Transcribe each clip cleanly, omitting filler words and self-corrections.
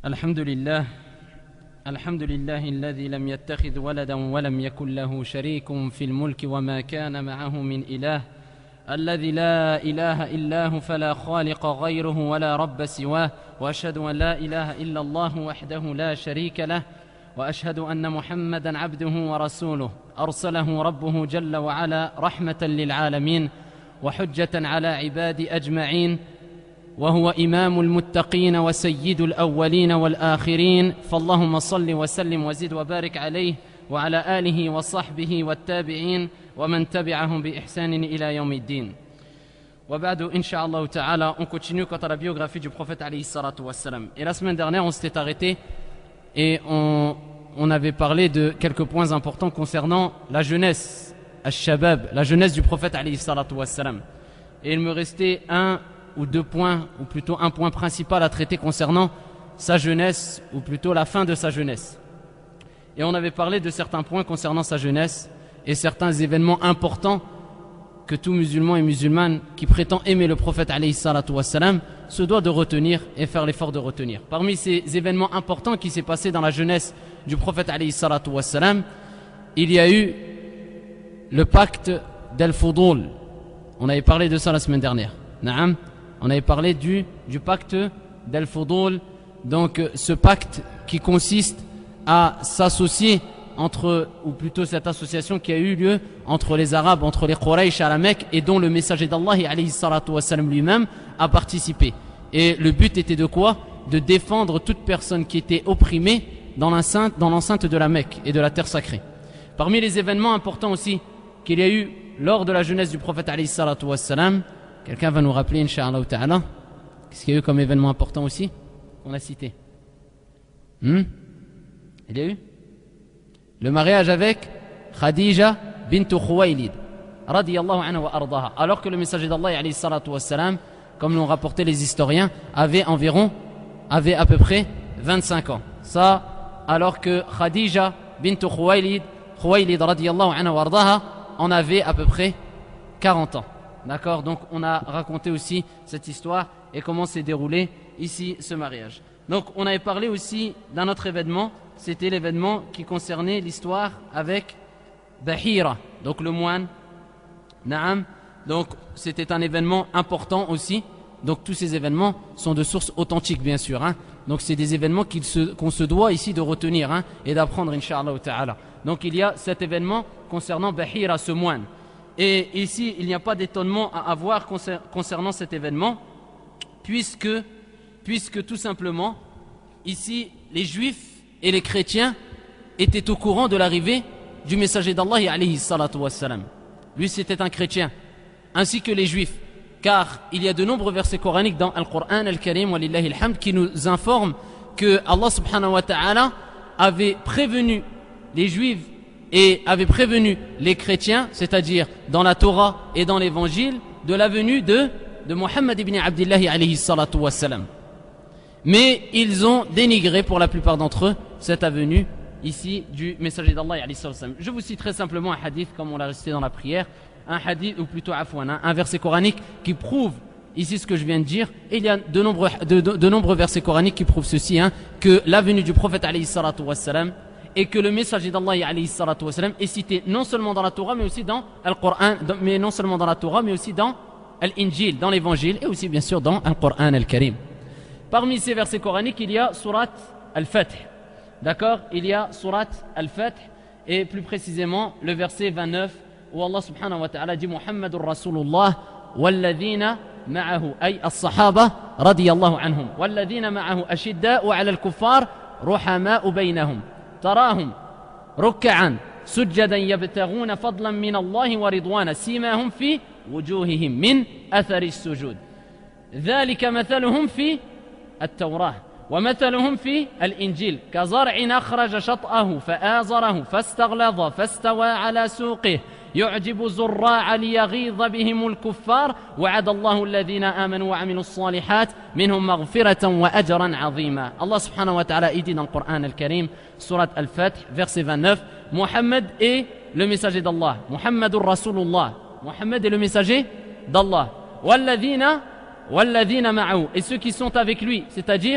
الحمد لله الذي لم يتخذ ولدا ولم يكن له شريك في الملك وما كان معه من إله الذي لا إله إلا هو فلا خالق غيره ولا رب سواه وأشهد أن لا إله إلا الله وحده لا شريك له وأشهد أن محمدا عبده ورسوله أرسله ربه جل وعلا رحمة للعالمين وحجة على عباد أجمعين وهو إمام المتقين وسيد الأولين والآخرين فاللهم صل وسلم وزد وبارك عليه وعلى آله وصحبه والتابعين ومن تبعهم بإحسان إلى يوم الدين. وبعد إن شاء الله تعالى on continue quant à la biographie du prophète alayhi salatu wassalam. Et la semaine dernière on s'était arrêté et on avait parlé de quelques points importants concernant la jeunesse, al-shabab, la jeunesse du prophète alayhi salatu wassalam. Et il me restait un ou deux points, ou plutôt un point principal à traiter concernant sa jeunesse, ou plutôt la fin de sa jeunesse. Et on avait parlé de certains points concernant sa jeunesse et certains événements importants que tout musulman et musulmane qui prétend aimer le prophète alayhi salatu wassalam se doit de retenir et faire l'effort de retenir. Parmi ces événements importants qui s'est passé dans la jeunesse du prophète alayhi salatu wassalam, il y a eu le pacte d'Al-Fudul. On avait parlé de ça la semaine dernière. Naam. On avait parlé du pacte d'Al-Fudul, donc ce pacte qui consiste à s'associer entre, ou plutôt cette association qui a eu lieu entre les Arabes, entre les Quraysh à la Mecque et dont le messager d'Allah alayhi salatu wassalam lui-même a participé. Et le but était de quoi? De défendre toute personne qui était opprimée dans l'enceinte de la Mecque et de la terre sacrée. Parmi les événements importants aussi qu'il y a eu lors de la jeunesse du prophète alayhi salatu wassalam, quelqu'un va nous rappeler, Inch'Allah Ta'ala, qu'est-ce qu'il y a eu comme événement important aussi qu'on a cité? Il y a eu le mariage avec Khadija bint Khuwaylid radiyallahu anha wa ardaha, alors que le messager d'Allah alayhi salatu wassalam, comme l'ont rapporté les historiens, avait à peu près 25 ans. Ça, alors que Khadija bint Khuwaylid radiyallahu anha wa ardaha en avait à peu près 40 ans. D'accord, donc on a raconté aussi cette histoire et comment s'est déroulé ici ce mariage. Donc on avait parlé aussi d'un autre événement, c'était l'événement qui concernait l'histoire avec Bahira, donc le moine. Naam, donc c'était un événement important aussi. Donc tous ces événements sont de sources authentiques bien sûr. Donc c'est des événements qu'on se doit ici de retenir et d'apprendre Inch'Allah Ta'ala. Donc il y a cet événement concernant Bahira, ce moine. Et ici, il n'y a pas d'étonnement à avoir concernant cet événement, puisque tout simplement, ici, les juifs et les chrétiens étaient au courant de l'arrivée du messager d'Allah alayhi salatu wassalam. Lui, c'était un chrétien, ainsi que les juifs, car il y a de nombreux versets coraniques dans Al-Qur'an Al-Karim walillahi al-hamd qui nous informent que Allah subhanahu wa ta'ala avait prévenu les juifs et avait prévenu les chrétiens, c'est-à-dire dans la Torah et dans l'évangile, de la venue de Muhammad ibn Abdillah alayhi salatu wassalam. Mais ils ont dénigré pour la plupart d'entre eux cette venue ici du messager d'Allah alayhi salatu wassalam. Je vous citerai simplement un hadith comme on l'a récité dans la prière, un hadith ou plutôt un verset coranique qui prouve ici ce que je viens de dire. Et il y a de nombreux versets coraniques qui prouvent ceci, que la venue du prophète alayhi salatu wassalam et que le messager d'Allah alayhi salatu wassalam est cité non seulement dans la Torah mais aussi dans Al-Qur'an, mais non seulement dans la Torah mais aussi dans Al-Injil, dans l'évangile et aussi bien sûr dans Al-Qur'an Al-Karim. Parmi ces versets coraniques, il y a surat Al-Fath. D'accord? Il y a surat Al-Fath et plus précisément le verset 29 où Allah subhanahu wa ta'ala dit Muhammadur Rasulullah walladhina ma'ahu ay as-sahaba radiyallahu anhum walladhina ma'ahu ashidda'u 'ala al-kuffar ruhama'u baynahum تراهم ركعا سجدا يبتغون فضلا من الله ورضوانا سيماهم في وجوههم من أثر السجود ذلك مثلهم في التوراة ومثلهم في الإنجيل كزرع أخرج شطأه فآزره فاستغلظ فاستوى على سوقه يعجب الزراع ليغيظ بهم الكفار وعد الله الذين آمنوا وعملوا الصالحات منهم مغفرة وأجرا عظيما. Allah subhanahu wa ta'ala dit dans le Coran al-Karim, surat Al-Fath, verset 29, Muhammad est le messager d'Allah. Muhammadur Rasulullah. Muhammad est le messager d'Allah. Walladhina ma'ahu. Et ceux qui sont avec lui, c'est-à-dire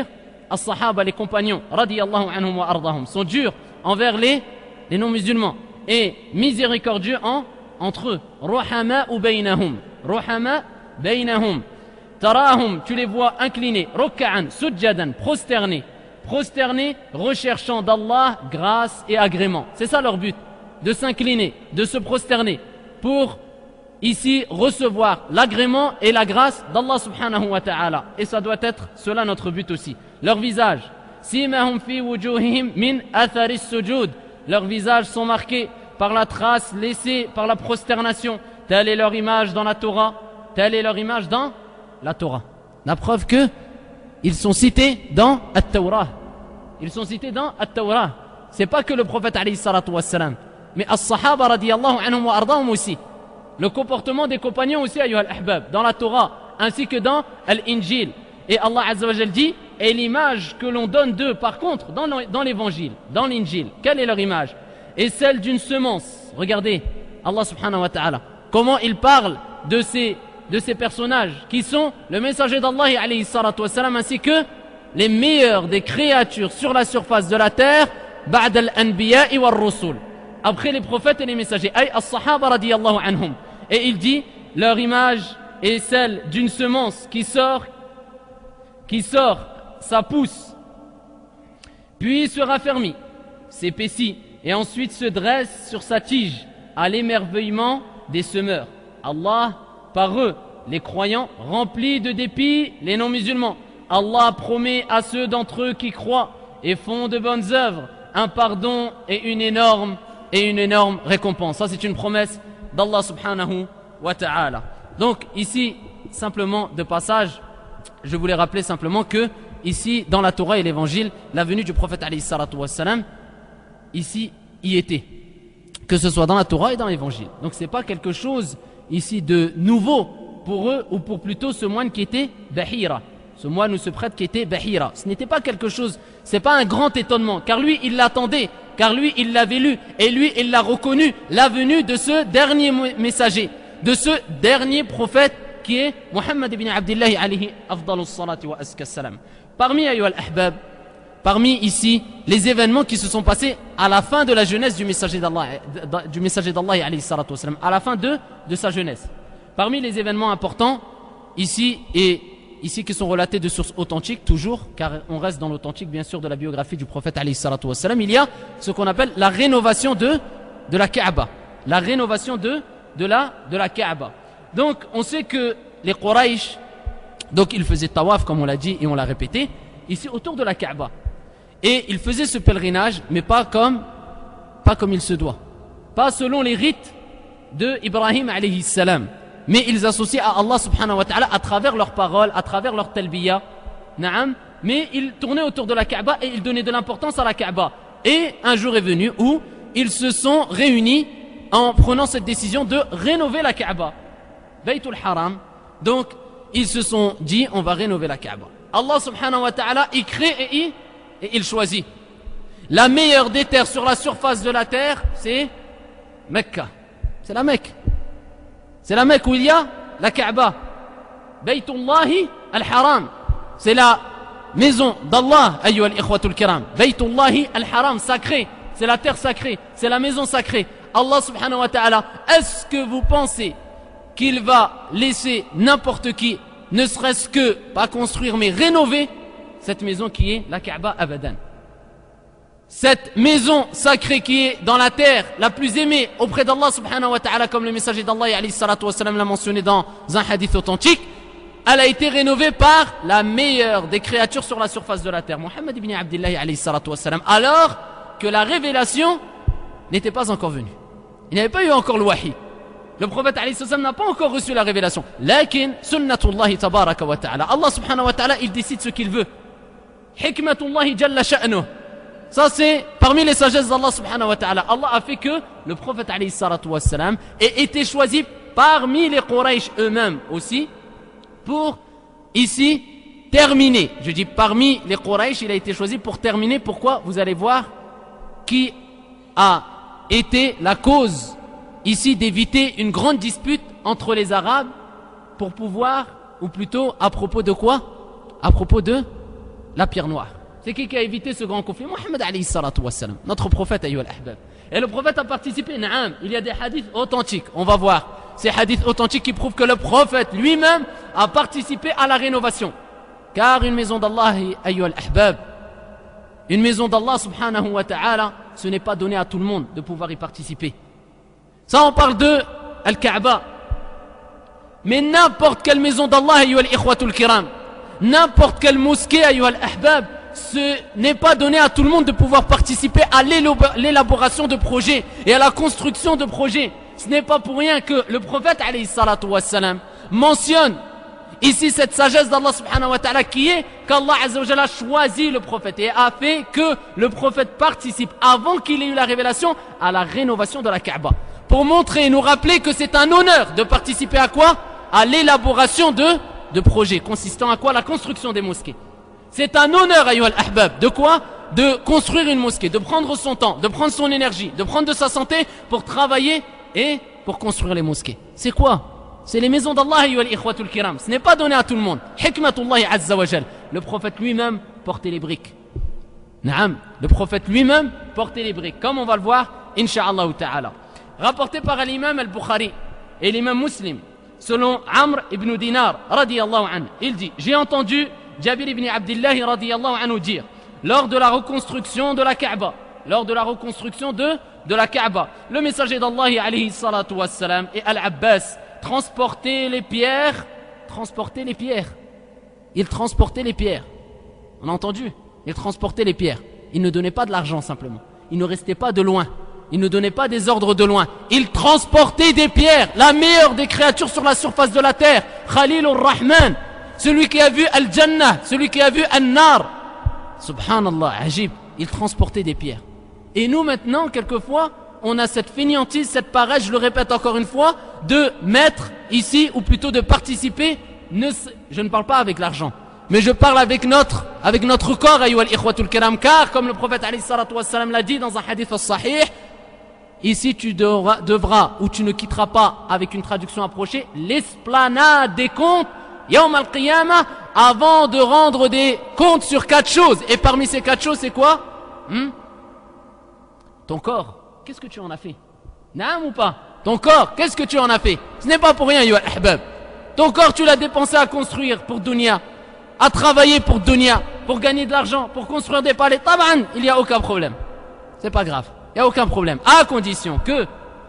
as-sahaba, les compagnons, radiyallahu anhum wa ardahum, sont durs envers les non-musulmans et miséricordieux entre eux. Ruhama ou baynahum. Ruhama baynahum. Tarahum, tu les vois inclinés. Rukka'an, sujjadan, prosternés. Prosternés, recherchant d'Allah grâce et agrément. C'est ça leur but, de s'incliner, de se prosterner pour ici recevoir l'agrément et la grâce d'Allah subhanahu wa ta'ala. Et ça doit être cela notre but aussi. Leur visage, simahum fi wujuhihim min atharis sujud. Leurs visages sont marqués par la trace laissée par la prosternation. Telle est leur image dans la Torah. Telle est leur image dans la Torah. La preuve que ils sont cités dans At-Tawrah. Ils sont cités dans At-Tawrah. C'est pas que le prophète alayhi salatu wassalam, mais as-sahaba radiyallahu anhum wa ardahum aussi. Le comportement des compagnons aussi, ayyuhal ahbab, dans la Torah, ainsi que dans l'Injil. Et Allah azza wa jal dit, et l'image que l'on donne d'eux, par contre, dans l'évangile, dans l'Injil, quelle est leur image? Et celle d'une semence. Regardez, Allah subhanahu wa ta'ala, comment il parle de ces personnages qui sont le messager d'Allah alayhi salatu wassalam, ainsi que les meilleurs des créatures sur la surface de la terre, ba'd al-anbiya'i wal-rusul, après les prophètes et les messagers, ay as-sahaba radiyallahu anhum. Et il dit, leur image est celle d'une semence qui sort, ça pousse, puis se raffermit, s'épaissit, et ensuite se dresse sur sa tige, à l'émerveillement des semeurs. Allah, par eux, les croyants, remplit de dépit les non-musulmans. Allah promet à ceux d'entre eux qui croient et font de bonnes œuvres un pardon et une énorme récompense. Ça, c'est une promesse d'Allah subhanahu wa ta'ala. Donc ici, simplement de passage, je voulais rappeler simplement que ici, dans la Torah et l'évangile, la venue du prophète alayhi salatu wassalam, ici, y était. Que ce soit dans la Torah et dans l'évangile. Donc c'est pas quelque chose ici de nouveau pour eux, ou pour plutôt ce moine qui était Bahira. Ce moine ou ce prêtre qui était Bahira. Ce n'était pas quelque chose, c'est pas un grand étonnement, car lui, il l'attendait, car lui, il l'avait lu, et lui, il l'a reconnu, la venue de ce dernier messager, de ce dernier prophète qui est Muhammad ibn Abdullah alayhi afdalus salati wa azka salam. Parmi ayyuhal ahbab, parmi ici les événements qui se sont passés à la fin de la jeunesse du messager d'Allah alayhi salatu wassalam, à la fin de sa jeunesse. Parmi les événements importants ici qui sont relatés de sources authentiques toujours, car on reste dans l'authentique bien sûr de la biographie du prophète alayhi salatu wassalam, il y a ce qu'on appelle la rénovation de la Kaaba, la rénovation de la Kaaba. Donc on sait que les Quraysh, donc ils faisaient tawaf comme on l'a dit et on l'a répété ici autour de la Kaaba, et ils faisaient ce pèlerinage mais pas comme il se doit, pas selon les rites de Ibrahim alayhi salam, mais ils associaient à Allah subhanahu wa ta'ala à travers leurs paroles, à travers leur talbiya, na'am, mais ils tournaient autour de la Kaaba et ils donnaient de l'importance à la Kaaba. Et un jour est venu où ils se sont réunis en prenant cette décision de rénover la Kaaba, Baytul Haram. Donc ils se sont dit, on va rénover la Kaaba. Allah subhanahu wa ta'ala il crée et il choisit. La meilleure des terres sur la surface de la terre, c'est Mecca, c'est la Mecque. C'est la Mecque où il y a la Kaaba, Baytullahi al-Haram. C'est la maison d'Allah, ayyuhal ikhwatul kiram. Baytullahi al-Haram, sacré. C'est la terre sacrée, c'est la maison sacrée. Allah subhanahu wa ta'ala, est-ce que vous pensez qu'il va laisser n'importe qui, ne serait-ce que, pas construire, mais rénover cette maison qui est la Kaaba abadan? Cette maison sacrée qui est dans la terre, la plus aimée auprès d'Allah subhanahu wa ta'ala, comme le messager d'Allah alayhi salatu wassalam l'a mentionné dans un hadith authentique, elle a été rénovée par la meilleure des créatures sur la surface de la terre, Muhammad ibn Abdullah alayhi salatu wassalam, alors que la révélation n'était pas encore venue. Il n'y avait pas eu encore le wahi. Le prophète alayhi sallam n'a pas encore reçu la révélation. Lakin sunnatullahi tabaraka wa ta'ala. Allah subhanahu wa ta'ala, il décide ce qu'il veut. Hikmatullahi jalla sha'nuh. Ça c'est parmi les sagesses d'Allah subhanahu wa ta'ala. Allah a fait que le prophète alayhi salatu wassalam ait été choisi parmi les Quraysh eux-mêmes aussi pour ici terminer. Je dis parmi les Quraysh, il a été choisi pour terminer. Pourquoi? Vous allez voir qui a été la cause ici d'éviter une grande dispute entre les Arabes pour pouvoir, ou plutôt à propos de quoi? À propos de la pierre noire. C'est qui a évité ce grand conflit? Mohammed alayhi salatu wassalam, notre prophète ayyuhal ahbab. Et le prophète a participé, naam, il y a des hadiths authentiques, on va voir. Ces hadiths authentiques qui prouvent que le prophète lui-même a participé à la rénovation. Car une maison d'Allah, ayyuhal ahbab, une maison d'Allah subhanahu wa ta'ala, ce n'est pas donné à tout le monde de pouvoir y participer. Ça on parle de Al-Kaaba. Mais n'importe quelle maison d'Allah, ayyuhal ikhwatul kiram, n'importe quelle mosquée, ayyuhal ahbab, ce n'est pas donné à tout le monde de pouvoir participer à l'élaboration de projets et à la construction de projets. Ce n'est pas pour rien que le prophète alayhi salatu wassalam mentionne ici cette sagesse d'Allah subhanahu wa ta'ala qui est qu'Allah azza wa jalla a choisi le prophète et a fait que le prophète participe avant qu'il ait eu la révélation à la rénovation de la Kaaba. Pour montrer et nous rappeler que c'est un honneur de participer à quoi? À l'élaboration de projets consistant à quoi? La construction des mosquées. C'est un honneur, ayyuhal ahbab. De quoi? De construire une mosquée, de prendre son temps, de prendre son énergie, de prendre de sa santé pour travailler et pour construire les mosquées. C'est quoi? C'est les maisons d'Allah, ayyuhal ikhwatul kiram. Ce n'est pas donné à tout le monde. Hikmatullahi azza wa jal. Le prophète lui-même portait les briques. Naam. Le prophète lui-même portait les briques. Comme on va le voir, insha'Allah ta'ala. Rapporté par l'imam al-Bukhari et l'imam Muslim, selon Amr ibn Dinar, radiyallahu anhu, il dit, j'ai entendu Jabir ibn Abdillah radiyallahu anhu dire, lors de la reconstruction de la Kaaba, la Kaaba, le messager d'Allah alayhi salatu wassalam et Al-Abbas transportaient les pierres. Ils transportaient les pierres. On a entendu? Ils transportaient les pierres. Ils ne donnaient pas de l'argent simplement. Ils ne restaient pas de loin. Ils ne donnaient pas des ordres de loin. Ils transportaient des pierres. La meilleure des créatures sur la surface de la terre. Khalilur Rahman. Celui qui a vu Al-Jannah. Celui qui a vu An-Nar. Subhanallah, ajib. Ils transportaient des pierres. Et nous maintenant, quelquefois, on a cette fainéantise, cette paresse, je le répète encore une fois, de mettre ici, ou plutôt de participer, je ne parle pas avec l'argent, mais je parle avec notre corps, ayyuhal ikhwatul kiram, car comme le prophète alayhi salatu wassalam l'a dit dans un hadith sahih, ici tu devras, ou tu ne quitteras pas, avec une traduction approchée, l'esplanade des comptes, yawm al-qiyamah, avant de rendre des comptes sur 4 choses. Et parmi ces 4 choses, c'est quoi? Ton corps. Qu'est-ce que tu en as fait? Naam ou pas? Ton corps, qu'est-ce que tu en as fait? Ce n'est pas pour rien, ayyuhal ahbab. Ton corps, tu l'as dépensé à construire pour dunya, à travailler pour dunya, pour gagner de l'argent, pour construire des palais. Taban, il n'y a aucun problème. C'est pas grave. Il n'y a aucun problème. À condition que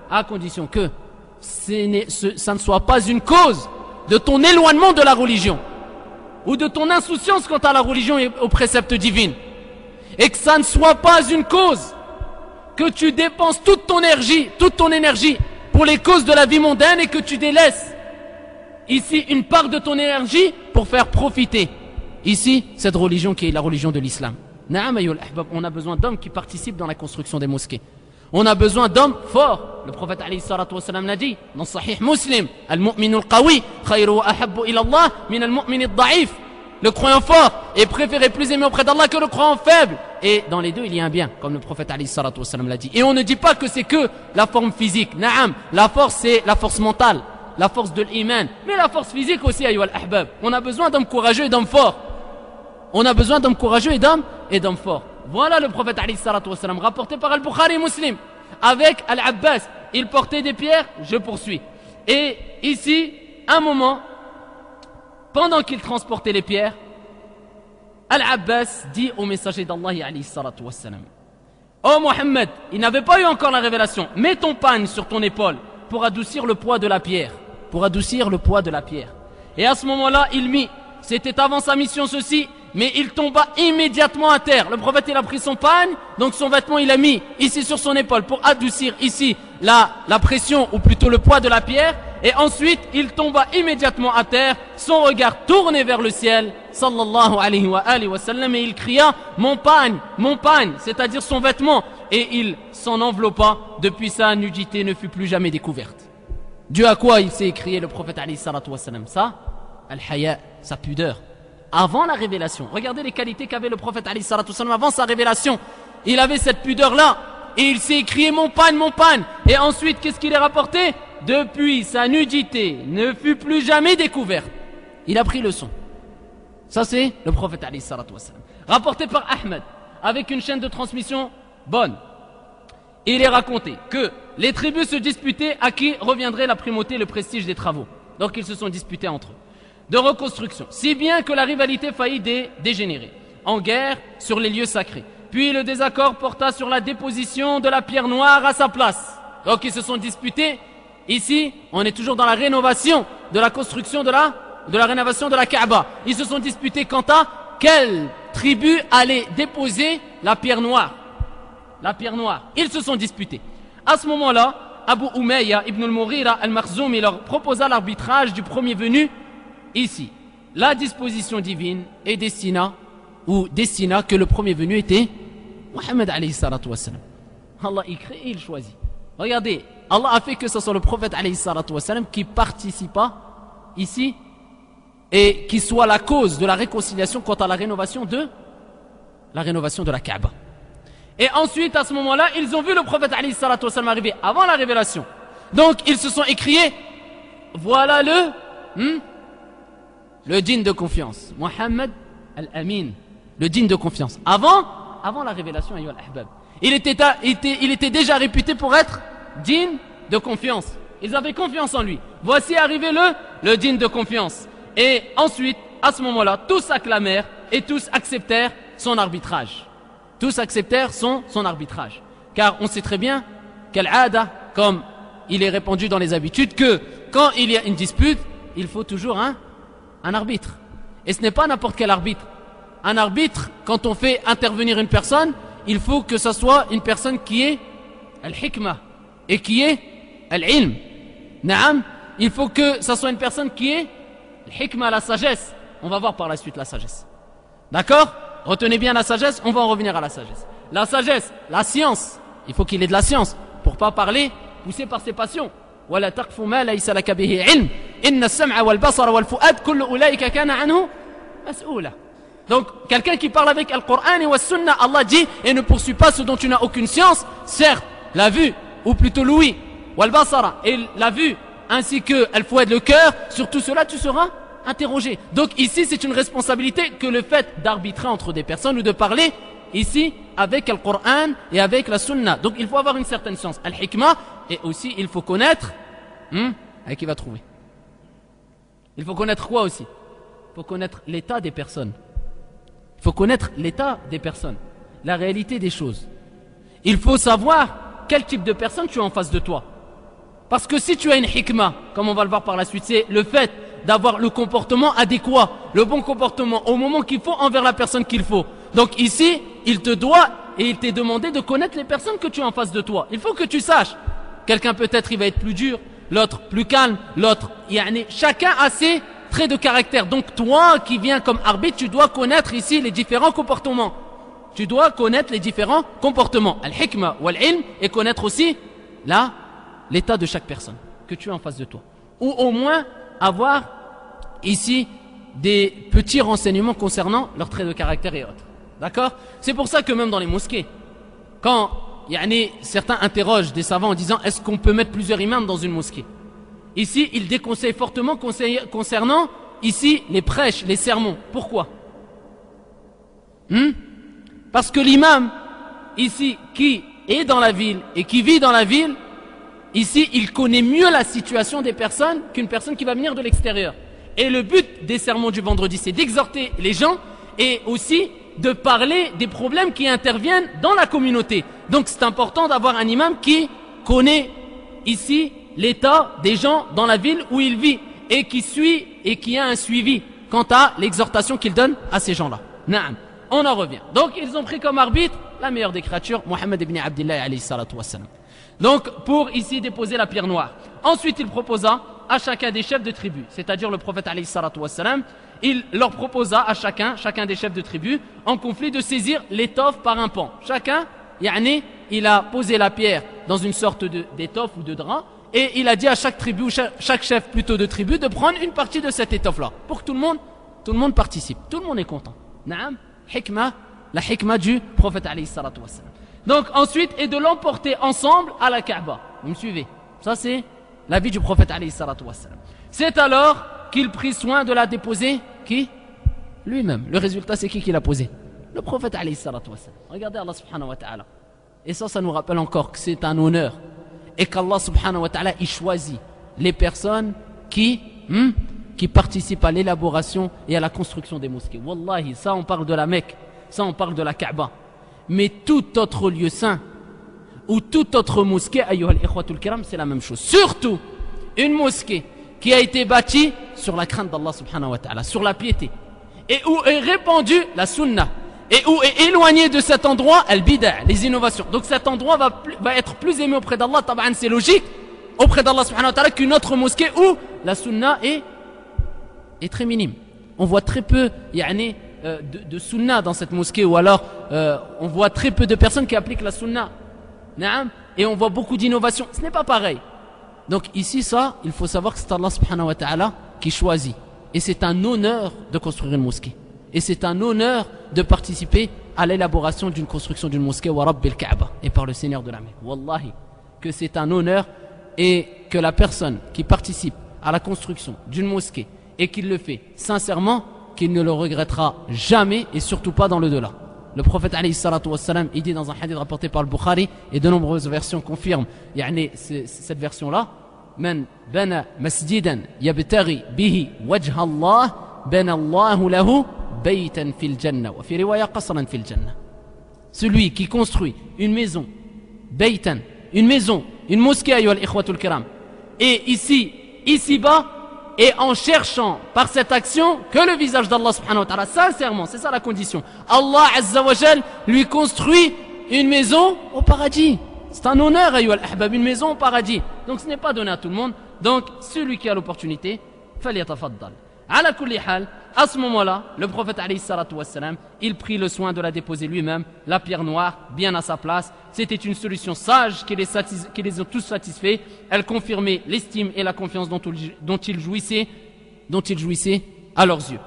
ça ne soit pas une cause de ton éloignement de la religion ou de ton insouciance quant à la religion et aux préceptes divines. Et que ça ne soit pas une cause que tu dépenses toute ton énergie pour les causes de la vie mondaine et que tu délaisses ici une part de ton énergie pour faire profiter ici cette religion qui est la religion de l'islam. Naam ayyuhal ahbab, on a besoin d'hommes qui participent dans la construction des mosquées. On a besoin d'hommes forts. Le prophète alayhi salatu wassalam l'a dit dans Sahih Muslim, al-mu'minu al-qawi khayru wa ahabbu ila Allah min al-mu'min al-da'if. Le croyant fort est préféré, plus aimé auprès d'Allah que le croyant faible. Et dans les deux, il y a un bien, comme le prophète alayhi salatu wassalam l'a dit. Et on ne dit pas que c'est que la forme physique. Naam, la force c'est la force mentale, la force de l'iman. Mais la force physique aussi, ayyuhal ahbab. On a besoin d'hommes courageux et d'hommes forts. On a besoin d'hommes courageux et d'hommes forts. Voilà le prophète alayhi salatu wassalam, rapporté par Al-Bukhari Muslim. Avec Al-Abbas, il portait des pierres, je poursuis. Et ici, un moment, pendant qu'il transportait les pierres, Al-Abbas dit au messager d'Allah alayhi salatu wassalam, oh Mohammed, il n'avait pas eu encore la révélation, mets ton pagne sur ton épaule pour adoucir le poids de la pierre. Et à ce moment-là, il mit, c'était avant sa mission ceci, mais il tomba immédiatement à terre. Le prophète il a pris son pagne, donc son vêtement il a mis ici sur son épaule pour adoucir ici la pression ou plutôt le poids de la pierre. Et ensuite il tomba immédiatement à terre, son regard tourné vers le ciel, sallallahu alayhi wa sallam, et il cria mon pagne, c'est-à-dire son vêtement, et il s'en enveloppa. Depuis sa nudité ne fut plus jamais découverte. Dû à quoi il s'est écrié le prophète alayhi salatu wa sallam? Ça, al-haya, sa pudeur. Avant la révélation, regardez les qualités qu'avait le prophète alayhi salatu wa sallam avant sa révélation. Il avait cette pudeur là et il s'est écrié mon pagne. Et ensuite qu'est-ce qu'il est rapporté? Depuis sa nudité ne fut plus jamais découverte. Il a pris le son. Ça c'est le prophète alayhi salatu wa sallam. rapporté par Ahmed, avec une chaîne de transmission bonne. Il est raconté que les tribus se disputaient à qui reviendrait la primauté et le prestige des travaux. Donc ils se sont disputés entre eux. De reconstruction, si bien que la rivalité faillit dégénérer en guerre sur les lieux sacrés. Puis le désaccord porta sur la déposition de la pierre noire à sa place. Donc ils se sont disputés. Ici, on est toujours dans la rénovation de la construction de la rénovation de la Kaaba. Ils se sont disputés quant à quelle tribu allait déposer la pierre noire. La pierre noire. Ils se sont disputés. À ce moment-là, Abu Umayya ibn al-Mughira al-Makhzoumi leur proposa l'arbitrage du premier venu ici. La disposition divine est destina que le premier venu était Muhammad alayhi salatu wassalam. Allah y crée et il choisit. Regardez, Allah a fait que ce soit le prophète alayhi salatu wassalam qui participa ici et qui soit la cause de la réconciliation quant à la rénovation de la Kaaba. Et ensuite, à ce moment-là, ils ont vu le prophète alayhi salatu wassalam arriver avant la révélation. Donc, ils se sont écriés, voilà le digne de confiance. Muhammad al-Amin, le digne de confiance. Avant la révélation, ayyuhal ahbab. Il était déjà réputé pour être digne de confiance. Ils avaient confiance en lui. Voici arrivé le digne de confiance. Et ensuite, à ce moment-là, tous acclamèrent et tous acceptèrent son arbitrage. Tous acceptèrent son arbitrage. Car on sait très bien qu'al-ada, comme il est répandu dans les habitudes, que quand il y a une dispute, il faut toujours un arbitre. Et ce n'est pas n'importe quel arbitre. Un arbitre, quand on fait intervenir une personne, il faut que ce soit une personne qui est al-hikmah et qui est al-ilm. Naam, il faut que ce soit une personne qui est al-hikmah, la sagesse. On va voir par la suite la sagesse. D'accord? Retenez bien la sagesse, on va en revenir à la sagesse. La sagesse, la science, il faut qu'il ait de la science pour pas parler poussé par ses passions. ولا تقف ما ليس لك به علم إن السمع والبصر والفؤاد كل أولئك كان عنه مسؤولا. Donc, quelqu'un qui parle avec le Coran et la Sunna, Allah dit, et ne poursuit pas ce dont tu n'as aucune science, certes, la vue, ou plutôt l'ouïe, wal basara, et la vue, ainsi que al-fuad, le cœur, sur tout cela, tu seras interrogé. Donc, ici, c'est une responsabilité que le fait d'arbitrer entre des personnes ou de parler, ici, avec le Coran et avec la Sunna. Donc, il faut avoir une certaine science. Al-hikmah, et aussi, il faut connaître, avec qui va trouver. Il faut connaître quoi aussi? Il faut connaître l'état des personnes. Il faut connaître l'état des personnes, la réalité des choses. Il faut savoir quel type de personne tu as en face de toi. Parce que si tu as une hikmah, comme on va le voir par la suite, c'est le fait d'avoir le comportement adéquat, le bon comportement au moment qu'il faut envers la personne qu'il faut. Donc ici, il te doit et il t'est demandé de connaître les personnes que tu as en face de toi. Il faut que tu saches. Quelqu'un peut-être il va être plus dur, l'autre plus calme, l'autre, chacun a ses traits de caractère. Donc toi qui viens comme arbitre, tu dois connaître ici les différents comportements. Tu dois connaître les différents comportements. Al-hikmah wal-ilm, et connaître aussi l'état de chaque personne que tu as en face de toi. Ou au moins avoir ici des petits renseignements concernant leurs traits de caractère et autres. D'accord? C'est pour ça que même dans les mosquées, quand certains interrogent des savants en disant est-ce qu'on peut mettre plusieurs imams dans une mosquée? Ici, ils déconseillent fortement concernant ici les prêches, les sermons. Pourquoi? Parce que l'imam ici qui est dans la ville et qui vit dans la ville, ici il connaît mieux la situation des personnes qu'une personne qui va venir de l'extérieur. Et le but des sermons du vendredi, c'est d'exhorter les gens et aussi de parler des problèmes qui interviennent dans la communauté. Donc c'est important d'avoir un imam qui connaît ici l'état des gens dans la ville où il vit et qui suit et qui a un suivi quant à l'exhortation qu'il donne à ces gens-là. Naam. On en revient. Donc ils ont pris comme arbitre la meilleure des créatures, Muhammad ibn Abdillah alayhi salatu wassalam. Donc pour ici déposer la pierre noire. Ensuite il proposa à chacun des chefs de tribu, c'est-à-dire le prophète alayhi salatu wassalam, il leur proposa à chacun des chefs de tribu en conflit de saisir l'étoffe par un pan. Chacun, il a posé la pierre dans une sorte d'étoffe ou de drap et il a dit à chaque tribu, chaque chef plutôt de tribu de prendre une partie de cette étoffe-là pour que tout le monde participe. Tout le monde est content. Naam, hikmah, la hikmah du prophète alayhi salatu wassalam. Donc ensuite, et de l'emporter ensemble à la Kaaba. Vous me suivez? Ça c'est l'avis du prophète alayhi salatu wassalam. C'est alors qu'il prit soin de la déposer, qui? Lui-même. Le résultat c'est qui l'a posé? Le prophète alayhi salatu wassalam. Regardez Allah subhanahu wa ta'ala. Et ça nous rappelle encore que c'est un honneur. Et qu'Allah subhanahu wa ta'ala, il choisit les personnes qui participent à l'élaboration et à la construction des mosquées. Wallahi, ça on parle de la Mecque, ça on parle de la Kaaba. Mais tout autre lieu saint, ou toute autre mosquée, ayyuhal ikhwatul kiram, c'est la même chose. Surtout, une mosquée qui a été bâtie sur la crainte d'Allah subhanahu wa ta'ala, sur la piété, et où est répandue la sunna, et où est éloigné de cet endroit al-bida', les innovations. Donc cet endroit va être plus aimé auprès d'Allah, tab'an, c'est logique, auprès d'Allah subhanahu wa ta'ala, qu'une autre mosquée où la sunna est très minime. On voit très peu de sunna dans cette mosquée, ou alors on voit très peu de personnes qui appliquent la sunna. Et on voit beaucoup d'innovations. Ce n'est pas pareil. Donc ici, ça, il faut savoir que c'est Allah subhanahu wa ta'ala qui choisit. Et c'est un honneur de construire une mosquée. Et c'est un honneur de participer à l'élaboration d'une construction d'une mosquée wa Rabbil Kaaba, et par le Seigneur de la Mecque. Wallahi, que c'est un honneur, et que la personne qui participe à la construction d'une mosquée et qui le fait sincèrement, qu'il ne le regrettera jamais, et surtout pas dans le delà. Le prophète alayhi salatu wassalam, il dit dans un hadith rapporté par le Bukhari, et de nombreuses versions confirment cette version-là: Man bana masjidan yabtaghi bihi wajha Allah, bana Allahu lahu baytan fil jannah, wa fi riwaya qasran fil jannah. Celui qui construit une maison, baytan, une maison, une mosquée, ayyuhal ikhwatul kiram, et ici-bas, et en cherchant par cette action que le visage d'Allah subhanahu wa ta'ala, sincèrement, c'est ça la condition. Allah azza wa jal lui construit une maison au paradis. C'est un honneur, ayyuhal ahbab, une maison au paradis. Donc ce n'est pas donné à tout le monde. Donc celui qui a l'opportunité, falyatafaddal. Ala kulli hal, à ce moment-là, le prophète alayhi salatu wassalam, il prit le soin de la déposer lui-même, la pierre noire, bien à sa place. C'était une solution sage qui les ont tous satisfaits. Elle confirmait l'estime et la confiance dont ils jouissaient à leurs yeux.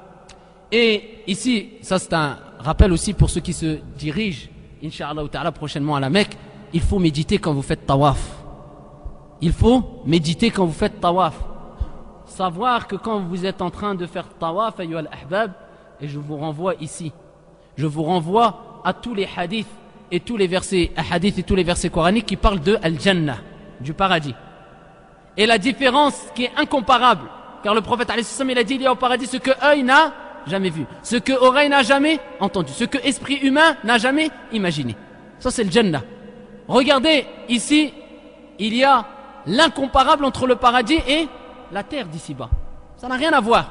Et ici, ça c'est un rappel aussi pour ceux qui se dirigent, Inch'Allah ta'ala, prochainement à la Mecque. Il faut méditer quand vous faites tawaf. Il faut méditer quand vous faites tawaf. Savoir que quand vous êtes en train de faire tawaf, ayyuhal ahbab, et je vous renvoie ici, je vous renvoie à tous les hadiths et tous les versets hadiths et tous les versets coraniques qui parlent de al-jannah, du paradis. Et la différence qui est incomparable, car le prophète alayhi salam, il a dit: il y a au paradis ce que œil n'a jamais vu, ce que oreille n'a jamais entendu, ce que esprit humain n'a jamais imaginé. Ça c'est le jannah. Regardez ici, il y a l'incomparable entre le paradis et la terre d'ici-bas. Ça n'a rien à voir.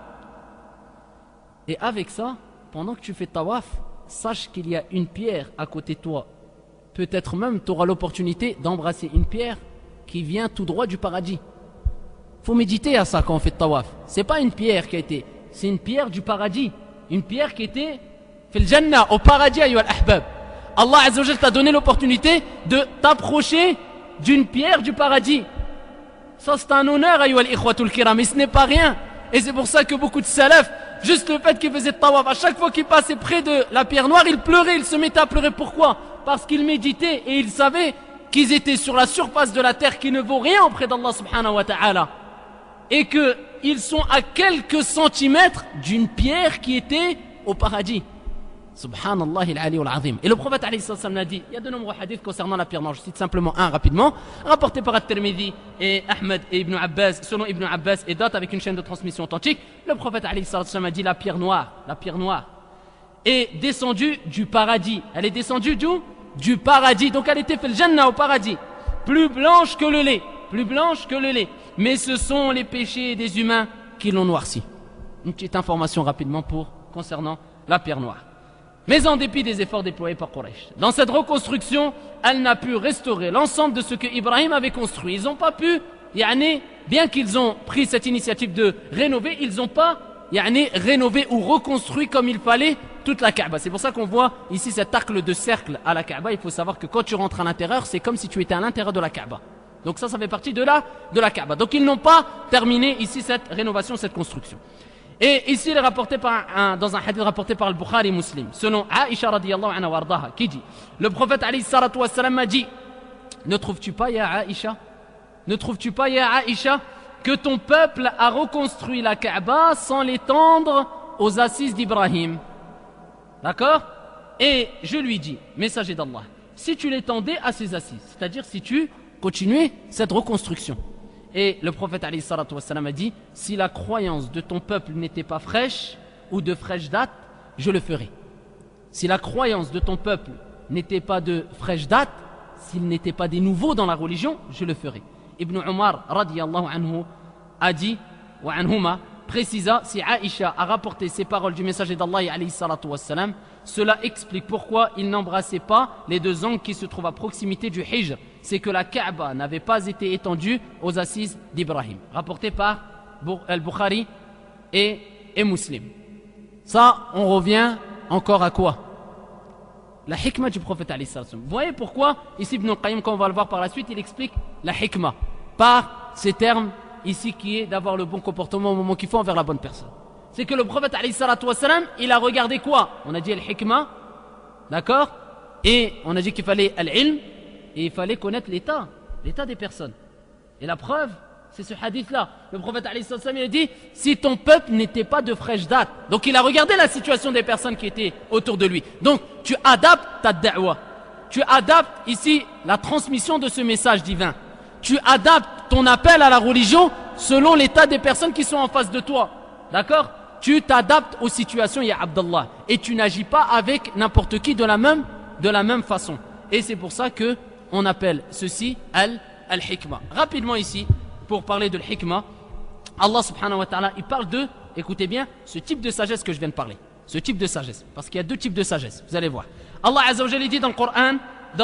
Et avec ça, pendant que tu fais tawaf, sache qu'il y a une pierre à côté de toi. Peut-être même tu auras l'opportunité d'embrasser une pierre qui vient tout droit du paradis. Faut méditer à ça quand on fait tawaf. C'est pas une pierre qui a été, c'est une pierre du paradis. Une pierre qui était fil jannah, au paradis, ayyuhal ahbab. Allah azza wa jalla t'a donné l'opportunité de t'approcher d'une pierre du paradis. Ça c'est un honneur, ayyuhal ikhwatul kiram, mais ce n'est pas rien. Et c'est pour ça que beaucoup de salaf, juste le fait qu'ils faisaient tawaf, à chaque fois qu'ils passaient près de la pierre noire, ils pleuraient, ils se mettaient à pleurer. Pourquoi? Parce qu'ils méditaient et ils savaient qu'ils étaient sur la surface de la terre qui ne vaut rien auprès d'Allah subhanahu wa ta'ala. Et qu'ils sont à quelques centimètres d'une pierre qui était au paradis. Subhanallah al-Ali al-Azim. Et le prophète alayhi sallam a dit, il y a de nombreux hadiths concernant la pierre noire, je cite simplement un rapidement, rapporté par At-Tirmidhi et Ahmed et Ibn Abbas, selon Ibn Abbas et d'autres avec une chaîne de transmission authentique. Le prophète alayhi sallam a dit: la pierre noire est descendue du paradis. Elle est descendue du paradis. Donc elle était fil jannah, au paradis. Plus blanche que le lait. Mais ce sont les péchés des humains qui l'ont noirci. Une petite information rapidement concernant la pierre noire. Mais en dépit des efforts déployés par Quraysh, dans cette reconstruction, elle n'a pu restaurer l'ensemble de ce que Ibrahim avait construit. Ils n'ont pas pu, bien qu'ils ont pris cette initiative de rénover, ils n'ont pas rénové ou reconstruit comme il fallait toute la Kaaba. C'est pour ça qu'on voit ici cet arc de cercle à la Kaaba. Il faut savoir que quand tu rentres à l'intérieur, c'est comme si tu étais à l'intérieur de la Kaaba. Donc ça fait partie de la Kaaba. Donc ils n'ont pas terminé ici cette rénovation, cette construction. Et ici, il est rapporté dans un hadith rapporté par le Bukhari Muslim, selon Aïcha radiyallahu anha wardaha, qui dit: le prophète alayhi salatu wassalam a dit: ne trouves-tu pas, ya Aïcha, que ton peuple a reconstruit la Kaaba sans l'étendre aux assises d'Ibrahim? D'accord? Et je lui dis, messager d'Allah, si tu l'étendais à ses assises, c'est-à-dire si tu continuais cette reconstruction. Et le prophète alayhi salatu wassalam a dit, si la croyance de ton peuple n'était pas fraîche ou de fraîche date, je le ferai. Si la croyance de ton peuple n'était pas de fraîche date, s'il n'était pas des nouveaux dans la religion, je le ferai. Ibn Umar radiyallahu anhu a dit, wa anhuma, précisa, si Aïcha a rapporté ces paroles du messager d'Allah alayhi salatu wassalam, cela explique pourquoi il n'embrassait pas les deux angles qui se trouvent à proximité du Hijr. C'est que la Kaaba n'avait pas été étendue aux assises d'Ibrahim. Rapporté par Al-Bukhari et Muslim. Ça, on revient encore à quoi? La hikmah du prophète alayhi salatu wassalam. Vous voyez pourquoi, ici Ibn al-Qayyim, quand on va le voir par la suite, il explique la hikmah par ces termes ici qui est d'avoir le bon comportement au moment qu'il faut envers la bonne personne. C'est que le prophète alayhi salatu wassalam, il a regardé quoi? On a dit al-hikmah, d'accord? Et on a dit qu'il fallait al-ilm, et il fallait connaître l'état des personnes. Et la preuve, c'est ce hadith-là. Le prophète alayhi salatu wassalam, il a dit, si ton peuple n'était pas de fraîche date. Donc il a regardé la situation des personnes qui étaient autour de lui. Donc tu adaptes ta da'wah. Tu adaptes ici la transmission de ce message divin. Tu adaptes ton appel à la religion selon l'état des personnes qui sont en face de toi. D'accord? Tu t'adaptes aux situations, ya Abdallah. Et tu n'agis pas avec n'importe qui de la même façon. Et c'est pour ça que on appelle ceci al-hikmah. Rapidement ici, pour parler de l'hikmah, Allah subhanahu wa ta'ala, il parle de, écoutez bien, ce type de sagesse que je viens de parler. Ce type de sagesse. Parce qu'il y a deux types de sagesse. Vous allez voir. Allah azza wa jalla dit dans le Coran,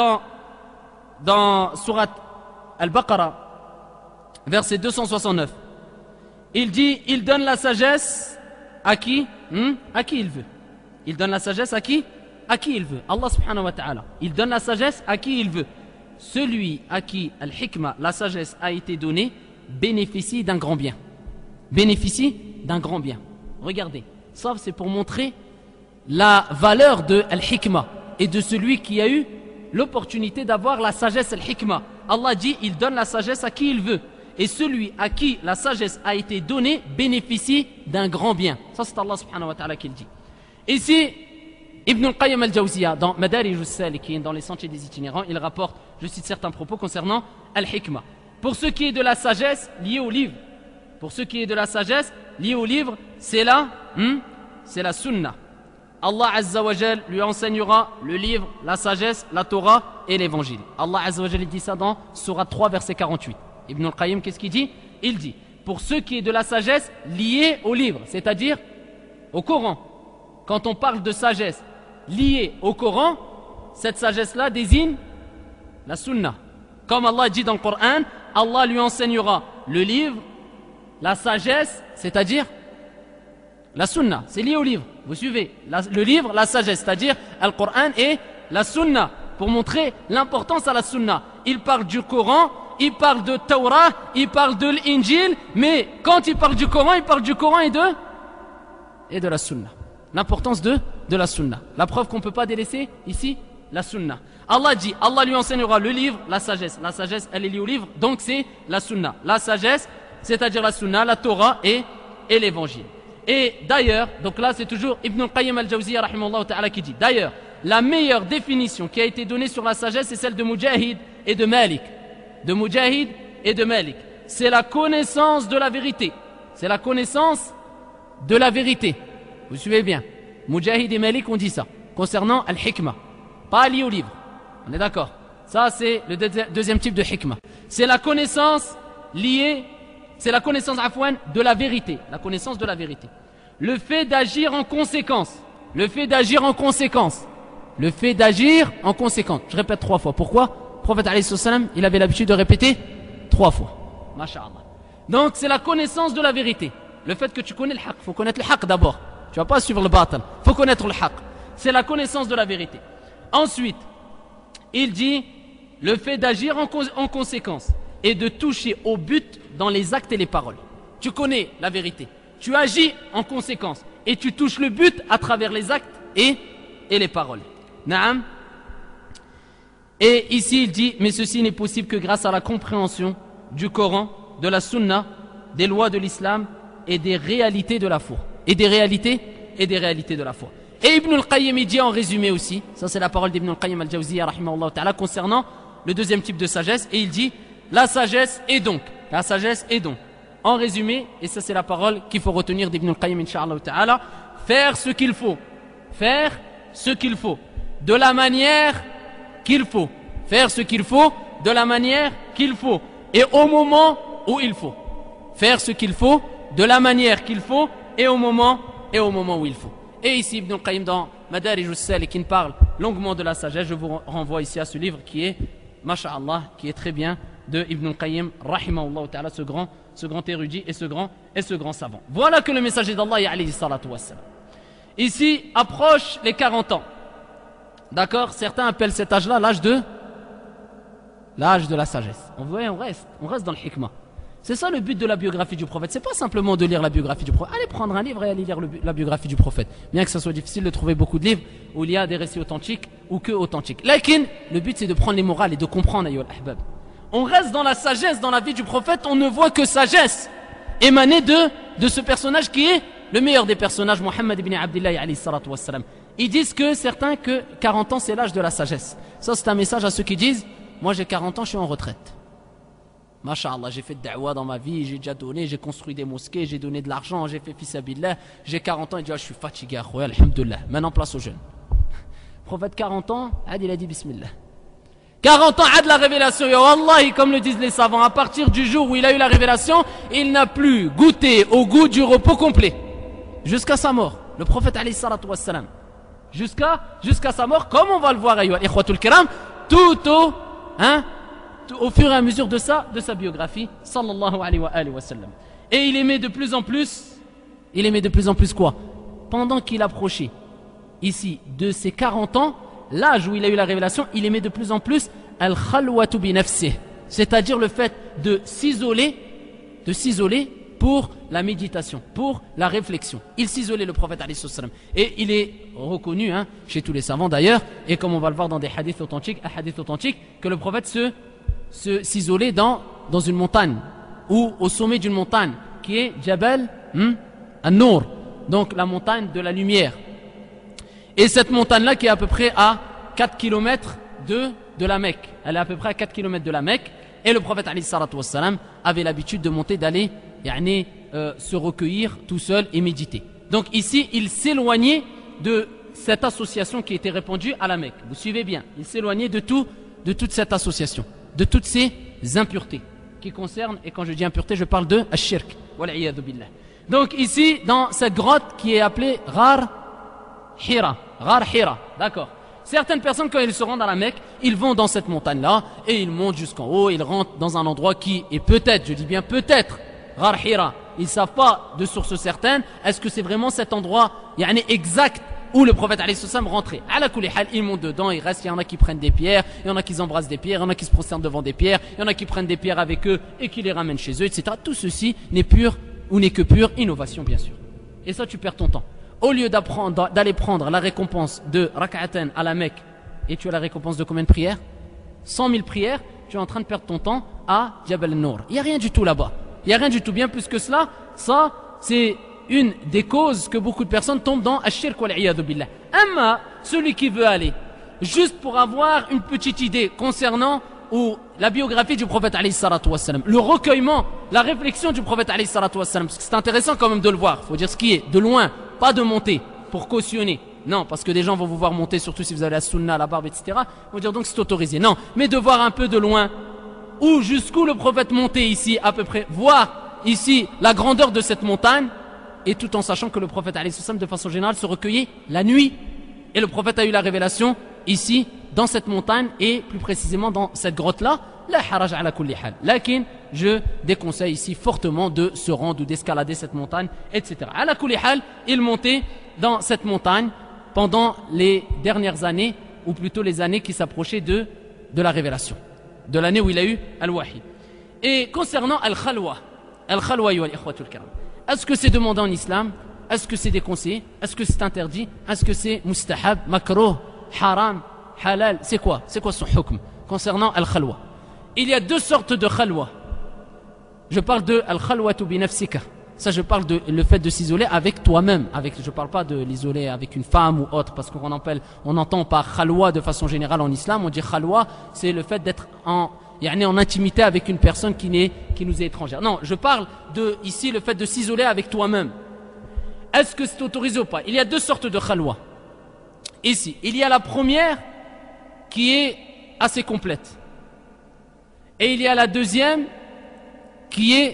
dans Surat Al-Baqarah, verset 269. Il dit, il donne la sagesse à qui? À qui il veut. Il donne la sagesse à qui? À qui il veut. Allah subhanahu wa ta'ala. Il donne la sagesse à qui il veut. Celui à qui al-hikmah, la sagesse a été donnée, bénéficie d'un grand bien. Bénéficie d'un grand bien. Regardez, ça c'est pour montrer la valeur de al-hikmah et de celui qui a eu l'opportunité d'avoir la sagesse al-hikmah. Allah dit, il donne la sagesse à qui il veut. Et celui à qui la sagesse a été donnée bénéficie d'un grand bien. Ça c'est Allah subhanahu wa ta'ala qui le dit. Ici, Ibn al-Qayyim al-Jawziyya, dans Madarij as-Salikin, dans les sentiers des itinérants, il rapporte, je cite certains propos concernant al-hikmah. Pour ce qui est de la sagesse liée au livre, pour ce qui est de la sagesse liée au livre, c'est la sunnah. Allah azza wa jal lui enseignera le livre, la sagesse, la Torah et l'évangile. Allah azza wa jal dit ça dans Surat 3 verset 48. Ibn al-Qayyim, qu'est-ce qu'il dit? Il dit, pour ce qui est de la sagesse liée au livre, c'est-à-dire au Coran. Quand on parle de sagesse liée au Coran, cette sagesse-là désigne la sunnah. Comme Allah dit dans le Coran, Allah lui enseignera le livre, la sagesse, c'est-à-dire la sunnah. C'est lié au livre, vous suivez? Le livre, la sagesse, c'est-à-dire le Coran et la sunnah, pour montrer l'importance à la sunnah. Il parle du Coran, il parle de Torah, il parle de l'Injil, mais quand il parle du Coran et de la sunnah. L'importance de la sunnah. La preuve qu'on ne peut pas délaisser ici, la sunnah. Allah dit, Allah lui enseignera le livre, la sagesse. La sagesse, elle est liée au livre, donc c'est la sunnah. La sagesse, c'est-à-dire la sunnah, la Torah et l'évangile. Et d'ailleurs, donc là c'est toujours Ibn al-Qayyim al-Jawziyya rahimahullah ta'ala qui dit, d'ailleurs, la meilleure définition qui a été donnée sur la sagesse, c'est celle de Mujahid et de Malik. De Mujahid et de Malik. C'est la connaissance de la vérité. C'est la connaissance de la vérité. Vous suivez bien. Mujahid et Malik ont dit ça concernant al-hikmah, pas lié au livre. On est d'accord? Ça c'est le deuxième type de hikmah. C'est la connaissance liée, c'est la connaissance de la vérité. La connaissance de la vérité. Le fait d'agir en conséquence. Le fait d'agir en conséquence. Le fait d'agir en conséquence. Je répète 3 fois. Pourquoi? Le prophète alayhi salam, il avait l'habitude de répéter 3 fois. Masha'Allah. Donc c'est la connaissance de la vérité. Le fait que tu connais le haqq. Il faut connaître le haqq d'abord. Tu ne vas pas suivre le batal. Il faut connaître le haqq. C'est la connaissance de la vérité. Ensuite, il dit le fait d'agir en conséquence et de toucher au but dans les actes et les paroles. Tu connais la vérité. Tu agis en conséquence et tu touches le but à travers les actes et les paroles. Naam. Et ici il dit, mais ceci n'est possible que grâce à la compréhension du Coran, de la Sunna, des lois de l'islam et des réalités de la foi. Et des réalités de la foi. Et Ibn al-Qayyim dit en résumé aussi, ça c'est la parole d'Ibn al-Qayyim al-Jawziyya rahimahullah ta'ala concernant le deuxième type de sagesse, et il dit la sagesse est donc, en résumé, et ça c'est la parole qu'il faut retenir d'Ibn al-Qayyim incha'Allah ta'ala, faire ce qu'il faut, de la manière qu'il faut, faire ce qu'il faut de la manière qu'il faut et au moment où il faut, faire ce qu'il faut de la manière qu'il faut et au moment où il faut. Et ici Ibn al-Qayyim dans Madarij as-Salikin parle longuement de la sagesse. Je vous renvoie ici à ce livre qui est masha'Allah, qui est très bien, de Ibn al-Qayyim rahimahullah ta'ala, ce grand érudit et ce grand savant. Voilà que le messager d'Allah alayhi salatu wassalam ici approche les 40 ans. D'accord, certains appellent cet âge-là l'âge de la sagesse. On reste dans le hikmah. C'est ça le but de la biographie du prophète. C'est pas simplement de lire la biographie du prophète. Allez prendre un livre et allez lire la biographie du prophète. Bien que ce soit difficile de trouver beaucoup de livres où il y a des récits authentiques ou que authentiques. Lakin, le but c'est de prendre les morales et de comprendre, ayyuhal ahbab. On reste dans la sagesse dans la vie du prophète, on ne voit que sagesse émanée de ce personnage qui est le meilleur des personnages, Muhammad ibn Abdillah alayhi salatu wassalam. Ils disent que 40 ans c'est l'âge de la sagesse. Ça c'est un message à ceux qui disent moi j'ai 40 ans, je suis en retraite. Masha'Allah, j'ai fait de da'wah dans ma vie, j'ai déjà donné, j'ai construit des mosquées, j'ai donné de l'argent, j'ai fait fissabillah, j'ai 40 ans et je suis fatigué, alhamdulillah. Maintenant place aux jeunes. Prophète 40 ans, il a dit bismillah. 40 ans a de la révélation, ya Wallahi, comme le disent les savants, à partir du jour où il a eu la révélation, il n'a plus goûté au goût du repos complet. Jusqu'à sa mort. Le prophète alayhi salatu wassalam. Jusqu'à sa mort, comme on va le voir, ayyuhal ikhwatul kiram, tout au fur et à mesure de sa biographie, sallallahu alayhi wa sallam. Et il aimait de plus en plus quoi? Pendant qu'il approchait ici de ses 40 ans, l'âge où il a eu la révélation, il aimait de plus en plus al-khalwatu bi nafsih, c'est-à-dire le fait de s'isoler pour la méditation, pour la réflexion. Il s'isolait, le prophète alayhi salam. Et il est reconnu chez tous les savants d'ailleurs, et comme on va le voir dans des hadiths authentiques, que le prophète s'isolait dans une montagne ou au sommet d'une montagne qui est Jabal An-Nur, donc la montagne de la lumière. Et cette montagne-là qui est à peu près à 4 km de la Mecque. Elle est à peu près à 4 km de la Mecque. Et le prophète alayhi salatu wassalam avait l'habitude de monter, d'aller se recueillir tout seul et méditer. Donc ici, il s'éloignait de cette association qui était répandue à la Mecque. Vous suivez bien, il s'éloignait de toute cette association, de toutes ces impuretés qui concernent, et quand je dis impureté, je parle de ash-shirk, wal-iyadhu billah. Donc ici, dans cette grotte qui est appelée Ghar Hira, d'accord. Certaines personnes, quand ils se rendent à la Mecque, ils vont dans cette montagne-là et ils montent jusqu'en haut, ils rentrent dans un endroit qui est peut-être, je dis bien peut-être, Ghar Hira. Ils ne savent pas de source certaine, est-ce que c'est vraiment cet endroit exact où le prophète alayhi salam rentrait. Ala kulli hal, ils montent dedans, ils restent, il y en a qui prennent des pierres, il y en a qui embrassent des pierres, il y en a qui se prosternent devant des pierres, il y en a qui prennent des pierres avec eux et qui les ramènent chez eux, etc. Tout ceci n'est que pure innovation, bien sûr. Et ça, tu perds ton temps. Au lieu d'aller prendre la récompense de rak'atan à la Mecque, et tu as la récompense de combien de prières? 100 000 prières, tu es en train de perdre ton temps à Jabal An-Nur. Il n'y a rien du tout là-bas. Il n'y a rien du tout. Bien plus que cela, ça, c'est une des causes que beaucoup de personnes tombent dans ash-shirk wal-iyadhu billah. Amma, celui qui veut aller, juste pour avoir une petite idée concernant la biographie du prophète alayhi salatu wassalam, le recueillement, la réflexion du prophète alayhi salatu wassalam, parce que c'est intéressant quand même de le voir, il faut dire ce qui est, de loin, pas de monter, pour cautionner, non, parce que des gens vont vous voir monter, surtout si vous avez la sunna, la barbe, etc., ils vont dire donc c'est autorisé, non, mais de voir un peu de loin, où jusqu'où le prophète montait ici, à peu près, voir ici la grandeur de cette montagne, et tout en sachant que le prophète alayhi sallam, de façon générale, se recueillait la nuit, et le prophète a eu la révélation ici, dans cette montagne et plus précisément dans cette grotte-là, la haraj ala kulli hal. Lakin, je déconseille ici fortement de se rendre ou d'escalader cette montagne, etc. Ala kulli hal, il montait dans cette montagne pendant les dernières années, ou plutôt les années qui s'approchaient de la révélation, de l'année où il a eu al-wahi. Et concernant al-khalwa, yuhal ikhwatul kiram, est-ce que c'est demandé en islam? Est-ce que c'est déconseillé? Est-ce que c'est interdit? Est-ce que c'est mustahab, makruh, haram, halal? C'est quoi son hukm concernant al-khalwa? Il y a deux sortes de khalwa. Je parle de al-khalwatu bi nafsika, Ça, je parle de le fait de s'isoler avec toi-même. Je ne parle pas de l'isoler avec une femme ou autre, parce on entend par khalwa de façon générale en islam, on dit khalwa, c'est le fait d'être en intimité avec une personne qui nous est étrangère. Non, je parle ici le fait de s'isoler avec toi-même. Est-ce que c'est autorisé ou pas? Il y a deux sortes de khalwa. Ici, il y a la première qui est assez complète. Et il y a la deuxième qui est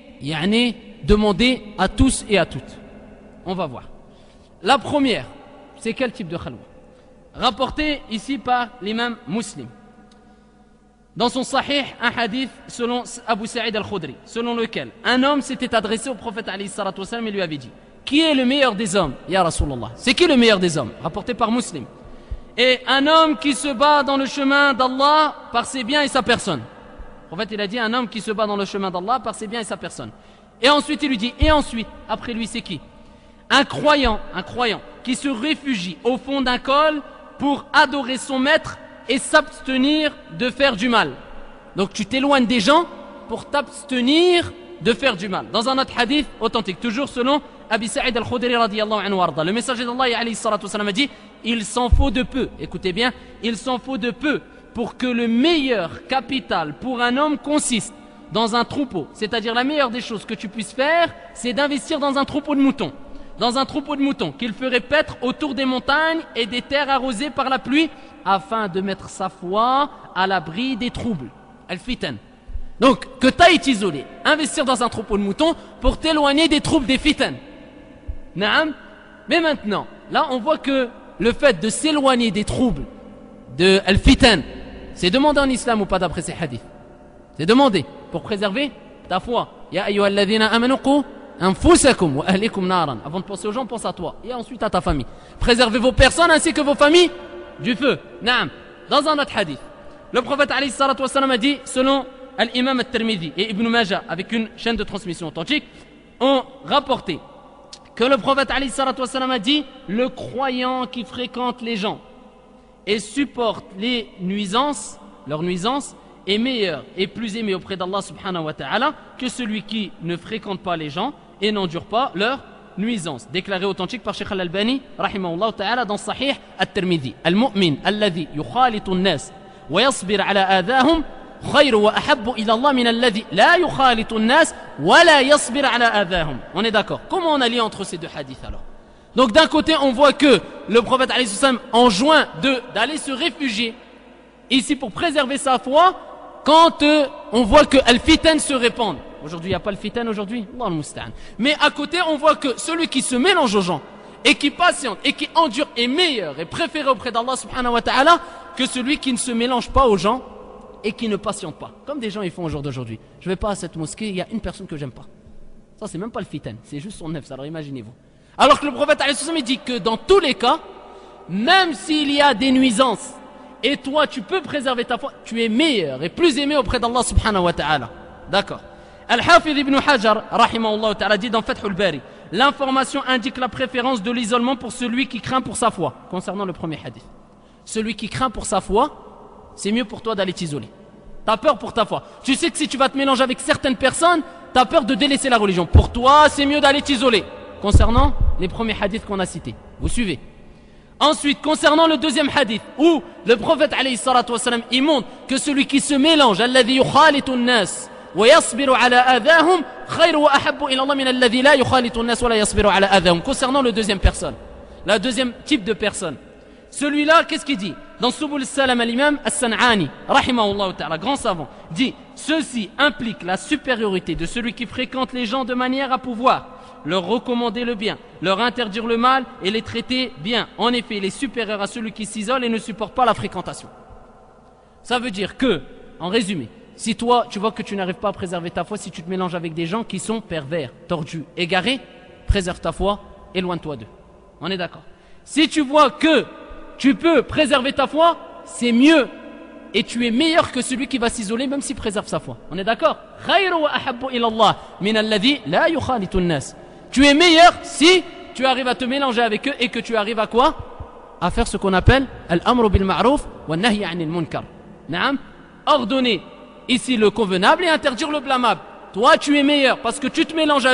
demandée à tous et à toutes. On va voir. La première, c'est quel type de khalwa? Rapporté ici par l'imam Muslim. Dans son sahih, un hadith selon Abu Sa'id al-Khudri, selon lequel un homme s'était adressé au prophète alayhi salatu wassalam et lui avait dit: qui est le meilleur des hommes, ya Rasulallah? C'est qui le meilleur des hommes? Rapporté par Muslim. Et un homme qui se bat dans le chemin d'Allah par ses biens et sa personne. En fait, il a dit un homme qui se bat dans le chemin d'Allah par ses biens et sa personne. Et ensuite, il lui dit, et ensuite, après lui, c'est qui? Un croyant qui se réfugie au fond d'un col pour adorer son maître et s'abstenir de faire du mal. Donc tu t'éloignes des gens pour t'abstenir de faire du mal. Dans un autre hadith authentique, toujours selon Abi Sa'id al-Khudri radiyallahu anhu warda, le messager d'Allah alayhi salatu wasalam a dit: il s'en faut de peu, écoutez bien, il s'en faut de peu pour que le meilleur capital pour un homme consiste dans un troupeau. C'est-à-dire la meilleure des choses que tu puisses faire, c'est d'investir dans un troupeau de moutons. Dans un troupeau de moutons qu'il ferait paître autour des montagnes et des terres arrosées par la pluie, afin de mettre sa foi à l'abri des troubles. Al-fitan. Donc, que tu ailles t'isoler, investir dans un troupeau de moutons pour t'éloigner des troubles des fitan. Naam. Mais maintenant, là on voit que le fait de s'éloigner des troubles de Al-fitan, c'est demandé en islam ou pas d'après ces hadiths? C'est demandé pour préserver ta foi. Ya ayyuhalladhina amanu qu anfusakum wa ahlikum naran. Avant de penser aux gens, pense à toi et ensuite à ta famille. Préservez vos personnes ainsi que vos familles du feu. Naam. Dans un autre hadith, le prophète alayhi salatu wassalam a dit, selon l'imam al-Tirmidhi et Ibn Majah, avec une chaîne de transmission authentique, ont rapporté que le prophète alayhi salatu wassalam a dit: le croyant qui fréquente les gens et supporte les nuisances, leurs nuisances, est meilleur et plus aimé auprès d'Allah subhanahu wa ta'ala que celui qui ne fréquente pas les gens et n'endure pas leurs nuisances. Déclaré authentique par Sheikh al-Albani rahimahullah ta'ala dans Sahih at-Tirmidhi. Al-mu'min alladhi yukhalitu an-nas wa yasbir ala adahum khayru wa ahabbu ila Allah min alladhi la yukhalitu an-nas wa la yasbir ala adahum. On est d'accord? Comment on allie entre ces deux hadiths alors? Donc d'un côté on voit que le prophète alayhi salam enjoint d'aller se réfugier ici pour préserver sa foi quand on voit que al-fitan se répand. Aujourd'hui il n'y a pas le fitan aujourd'hui, Allah al-musta'an. Mais à côté on voit que celui qui se mélange aux gens et qui patiente et qui endure est meilleur et préféré auprès d'Allah subhanahu wa ta'ala que celui qui ne se mélange pas aux gens et qui ne patiente pas. Comme des gens ils font au jour d'aujourd'hui. Je vais pas à cette mosquée, il y a une personne que j'aime pas. Ça c'est même pas le fitan, c'est juste son nefs, alors imaginez-vous. Alors que le prophète alayhi salam dit que dans tous les cas, même s'il y a des nuisances et toi tu peux préserver ta foi, tu es meilleur et plus aimé auprès d'Allah subhanahu wa ta'ala. D'accord. Al-Hafidh ibn Hajar rahimahullah ta'ala dit dans Fathul Bari: l'information indique la préférence de l'isolement pour celui qui craint pour sa foi. Concernant le premier hadith, celui qui craint pour sa foi, c'est mieux pour toi d'aller t'isoler. T'as peur pour ta foi. Tu sais que si tu vas te mélanger avec certaines personnes, t'as peur de délaisser la religion. Pour toi, c'est mieux d'aller t'isoler. Concernant les premiers hadiths qu'on a cités. Vous suivez? Ensuite, concernant le deuxième hadith, où le prophète alayhi salatu wassalam, il montre que celui qui se mélange, alladhi yukhalitu an-nas wa yasbiru ala adahum khayru wa ahabbu ila Allah min alladhi la yukhalitu an-nas wa la yasbiru ala adahum. Concernant le deuxième personne, la deuxième type de personne, celui-là, qu'est-ce qu'il dit? Dans Subul Salam, l'imam As-San'ani, rahimahullah ta'ala, grand savant, dit: ceci implique la supériorité de celui qui fréquente les gens de manière à pouvoir leur recommander le bien, leur interdire le mal et les traiter bien. En effet, il est supérieur à celui qui s'isole et ne supporte pas la fréquentation. Ça veut dire que, en résumé, si toi, tu vois que tu n'arrives pas à préserver ta foi, si tu te mélanges avec des gens qui sont pervers, tordus, égarés, préserve ta foi, éloigne-toi d'eux. On est d'accord? Si tu vois que tu peux préserver ta foi, c'est mieux et tu es meilleur que celui qui va s'isoler même s'il préserve sa foi. On est d'accord? Khayru wa ahabbu ila Allah min alladhi la yukhalitu an-nas. Tu es meilleur si tu arrives à te mélanger avec eux et que tu arrives à quoi? À faire ce qu'on appelle al-amru bil ma'ruf wa nahy 'anil munkar. Naam, ordonner ici le convenable et interdire le blâmable. Toi tu es meilleur parce que tu te mélanges à eux,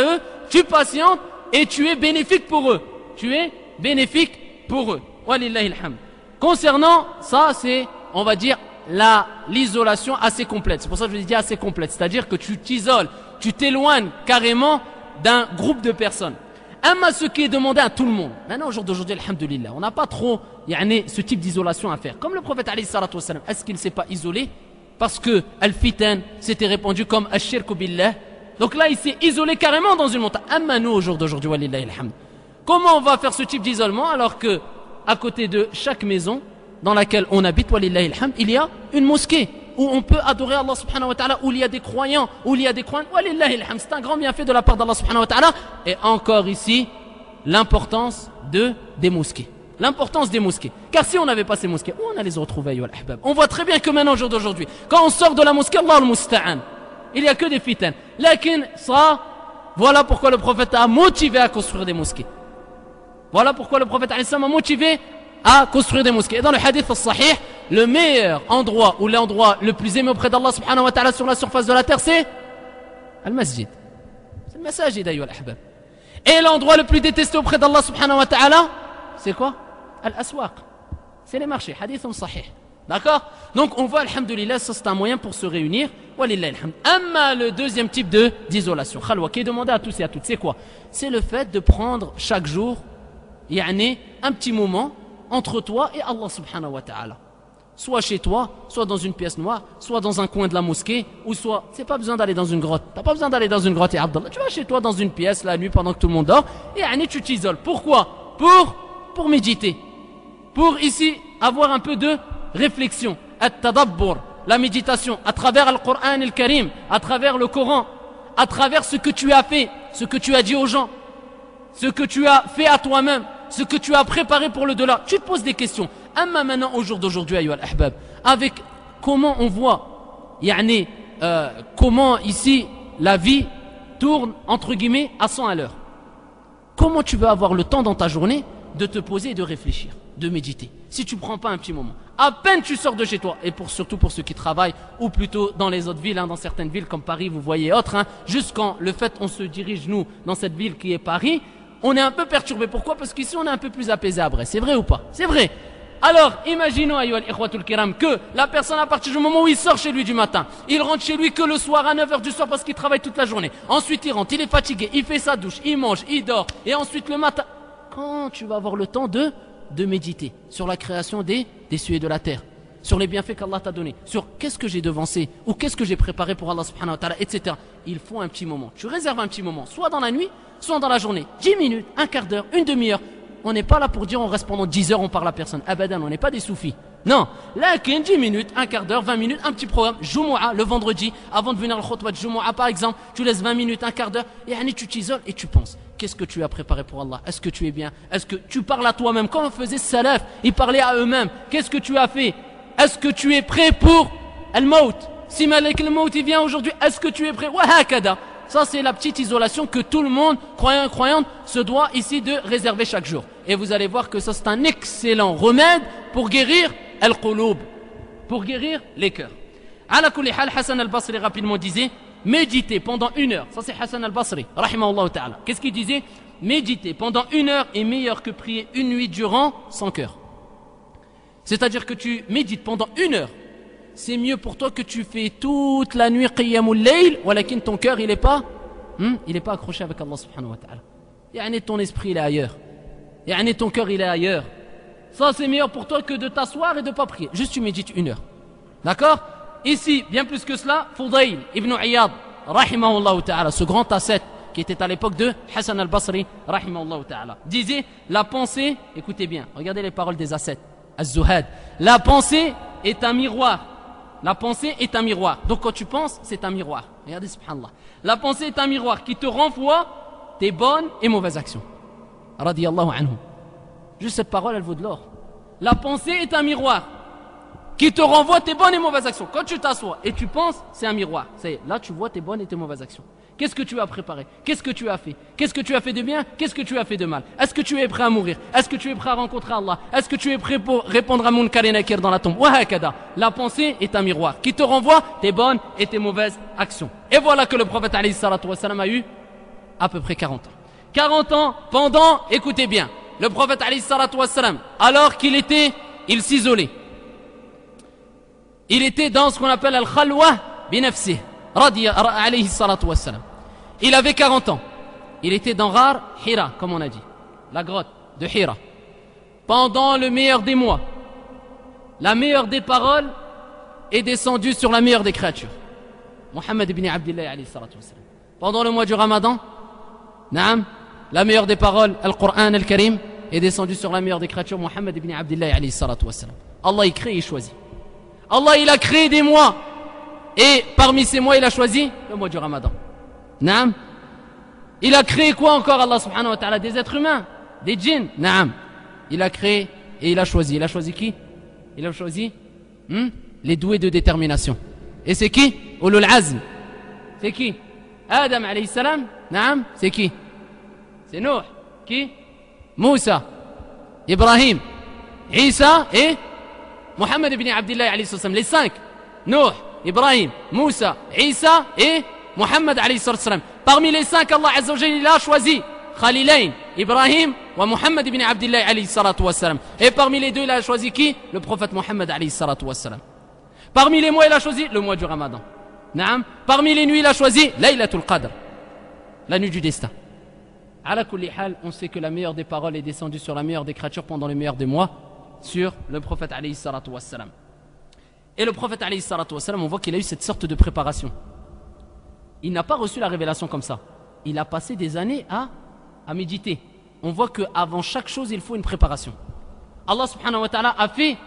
tu patientes et tu es bénéfique pour eux. Tu es bénéfique pour eux. Walillahi alhamd. Concernant ça, c'est, on va dire, l'isolation assez complète. C'est pour ça que je vous dis assez complète. C'est-à-dire que tu t'isoles, tu t'éloignes carrément d'un groupe de personnes. Ce qui est demandé à tout le monde. Maintenant, au jour d'aujourd'hui, alhamdulillah, on n'a pas trop ce type d'isolation à faire. Comme le prophète alayhi salatu wassalam, est-ce qu'il ne s'est pas isolé parce que al-fitan s'était répandu comme al-shirku billah? Donc là, il s'est isolé carrément dans une montagne. Nous, au jour d'aujourd'hui, walillahi alhamd. Comment on va faire ce type d'isolement alors que à côté de chaque maison dans laquelle on habite, walillahi alhamd, il y a une mosquée où on peut adorer Allah subhanahu wa ta'ala, où il y a des croyants, walillahi alhamd, c'est un grand bienfait de la part d'Allah subhanahu wa ta'ala. Et encore ici, l'importance des mosquées. L'importance des mosquées. Car si on n'avait pas ces mosquées, où on allait les retrouver, ayyuhal ahbab? On voit très bien que maintenant, au jour d'aujourd'hui, quand on sort de la mosquée, Allah al-musta'an, il n'y a que des fitans. Lakin, ça, voilà pourquoi le prophète a motivé à construire des mosquées. Voilà pourquoi le prophète a motivé à construire des mosquées. Et dans le hadith al-sahih, le meilleur endroit ou l'endroit le plus aimé auprès d'Allah subhanahu wa ta'ala sur la surface de la terre, c'est al-masjid. C'est le masajid, ayyuhal ahbab. Et l'endroit le plus détesté auprès d'Allah subhanahu wa ta'ala, c'est quoi? Al-aswaq. C'est les marchés. Hadith sahih. D'accord? Donc on voit, alhamdulillah, ça c'est un moyen pour se réunir. Walillah alhamd. Le deuxième type d'isolation, khalwa, qui est demandé à tous et à toutes, c'est quoi? C'est le fait de prendre chaque jour un petit moment entre toi et Allah subhanahu wa ta'ala. Soit chez toi, soit dans une pièce noire, soit dans un coin de la mosquée, ou soit, c'est pas besoin d'aller dans une grotte. T'as pas besoin d'aller dans une grotte, ya Abdallah. Tu vas chez toi dans une pièce la nuit pendant que tout le monde dort, et tu t'isoles. Pourquoi? Pour méditer. Pour ici avoir un peu de réflexion. At-tadabbur, la méditation, à travers le Coran al-Karim, à travers le Coran, à travers ce que tu as fait, ce que tu as dit aux gens, ce que tu as fait à toi-même, ce que tu as préparé pour le delà. Tu te poses des questions. Maintenant, au jour d'aujourd'hui, ayyuhal ahbab, avec comment on voit, comment ici la vie tourne entre guillemets à 100 à l'heure. Comment tu veux avoir le temps dans ta journée de te poser et de réfléchir, de méditer, si tu ne prends pas un petit moment? À peine tu sors de chez toi, et surtout pour ceux qui travaillent, ou plutôt dans les autres villes, dans certaines villes comme Paris, vous voyez autres, juste quand le fait on se dirige nous dans cette ville qui est Paris, on est un peu perturbé. Pourquoi? Parce qu'ici on est un peu plus apaisé à Brest. C'est vrai ou pas? C'est vrai. Alors, imaginons, ayyuhal ikhwatul kiram, que la personne, à partir du moment où il sort chez lui du matin, il rentre chez lui que le soir à 9h du soir parce qu'il travaille toute la journée. Ensuite, il rentre, il est fatigué, il fait sa douche, il mange, il dort. Et ensuite, le matin, quand tu vas avoir le temps de méditer sur la création des cieux et de la terre, sur les bienfaits qu'Allah t'a donnés, sur qu'est-ce que j'ai devancé ou qu'est-ce que j'ai préparé pour Allah subhanahu wa ta'ala, etc. Il faut un petit moment. Tu réserves un petit moment, soit dans la nuit, soit dans la journée. 10 minutes, un quart d'heure, une demi-heure. On n'est pas là pour dire on reste pendant 10 heures, on parle à personne. Abadan, on n'est pas des soufis. Non. Là, 10 minutes, un quart d'heure, 20 minutes, un petit programme. Jumu'ah, le vendredi, avant de venir le khutbah de Jumu'ah, par exemple, tu laisses 20 minutes, un quart d'heure, et tu t'isoles et tu penses. Qu'est-ce que tu as préparé pour Allah? Est-ce que tu es bien? Est-ce que tu parles à toi-même? Quand on faisait salaf, ils parlaient à eux-mêmes. Qu'est-ce que tu as fait? Est-ce que tu es prêt pour al-maut? Si Malik al-maut il vient aujourd'hui, est-ce que tu es prêt? Wa hakada. Ça, c'est la petite isolation que tout le monde, croyant et croyante, se doit ici de réserver chaque jour. Et vous allez voir que ça, c'est un excellent remède pour guérir al-qulub, pour guérir les cœurs. Ala kulli hal, Hassan al-Basri rapidement disait, méditer pendant 1 heure. Ça, c'est Hassan al-Basri, rahimahullah ta'ala. Qu'est-ce qu'il disait? Méditer pendant 1 heure est meilleur que prier une nuit durant sans cœur. C'est-à-dire que tu médites pendant 1 heure. C'est mieux pour toi que tu fais toute la nuit qiyamul layl, walakin ton cœur il n'est pas accroché avec Allah subhanahu wa ta'ala. Ton esprit il est ailleurs. Ton cœur il est ailleurs. Ça c'est meilleur pour toi que de t'asseoir et de ne pas prier. Juste tu médites 1 heure. D'accord? Ici, bien plus que cela, Fudayl ibn Iyad, rahimahullah ta'ala, ce grand ascète qui était à l'époque de Hassan al-Basri, rahimahullah ta'ala, disait, la pensée, écoutez bien, regardez les paroles des ascètes, az-zuhad, la pensée est un miroir. La pensée est un miroir. Donc quand tu penses, c'est un miroir. Regardez, subhanallah. La pensée est un miroir qui te renvoie tes bonnes et mauvaises actions. Radiyallahu anhu. Juste cette parole, elle vaut de l'or. La pensée est un miroir qui te renvoie tes bonnes et mauvaises actions. Quand tu t'assois et tu penses, c'est un miroir. Là, tu vois tes bonnes et tes mauvaises actions. Qu'est-ce que tu as préparé? Qu'est-ce que tu as fait? Qu'est-ce que tu as fait de bien? Qu'est-ce que tu as fait de mal? Est-ce que tu es prêt à mourir? Est-ce que tu es prêt à rencontrer Allah? Est-ce que tu es prêt pour répondre à Munkar et Nakir dans la tombe? Wahakada. La pensée est un miroir qui te renvoie tes bonnes et tes mauvaises actions. Et voilà que le prophète alayhi salatu wassalam a eu À peu près 40 ans. 40 ans pendant, écoutez bien, le prophète alayhi salatu wassalam, alors il s'isolait. Il était dans ce qu'on appelle al-khalwa binafsih, alayhi salatu wassalam. Il avait 40 ans. Il était dans Ghar Hira, comme on a dit, la grotte de Hira. Pendant le meilleur des mois, la meilleure des paroles est descendue sur la meilleure des créatures. Muhammad ibn Abdillah alayhi salatu wassalam. Pendant le mois du Ramadan, Naam, la meilleure des paroles, Al-Qur'an Al-Karim, est descendue sur la meilleure des créatures, Muhammad ibn Abdillah alayhi salatu wassalam. Allah il crée et choisit. Allah il a créé des mois. Et parmi ces mois, il a choisi le mois du Ramadan. Naam. Il a créé quoi encore, Allah subhanahu wa ta'ala? Des êtres humains, des djinns. Naam. Il a créé et il a choisi. Il a choisi qui? Il a choisi les doués de détermination. Et c'est qui? Ulul Azm. C'est qui? Adam alayhi salam. Naam. C'est qui? C'est Nuh. Qui? Moussa. Ibrahim. Isa et Muhammad ibn Abdillah alayhi salam. Les 5. Nuh, Ibrahim, Moussa, Isa et Muhammad alayhi salam. Parmi les 5, Allah azza wa jalla, il a choisi Khalilain, Ibrahim wa Muhammad ibn Abdillah alayhi salatu wassalam. Et parmi les deux, il a choisi qui? Le prophète Muhammad alayhi salatu wassalam. Parmi les mois, il a choisi le mois du Ramadan. Naam. Parmi les nuits, il a choisi Laylatul Qadr, la nuit du destin. Ala kulli hal, on sait que la meilleure des paroles est descendue sur la meilleure des créatures pendant le meilleur des mois, sur le prophète alayhi salatu wassalam. Et le prophète alayhi salatu wassalam, on voit qu'il a eu cette sorte de préparation. Il n'a pas reçu la révélation comme ça. Il a passé des années à méditer. On voit qu'avant chaque chose, il faut une préparation. Allah subhanahu wa ta'ala a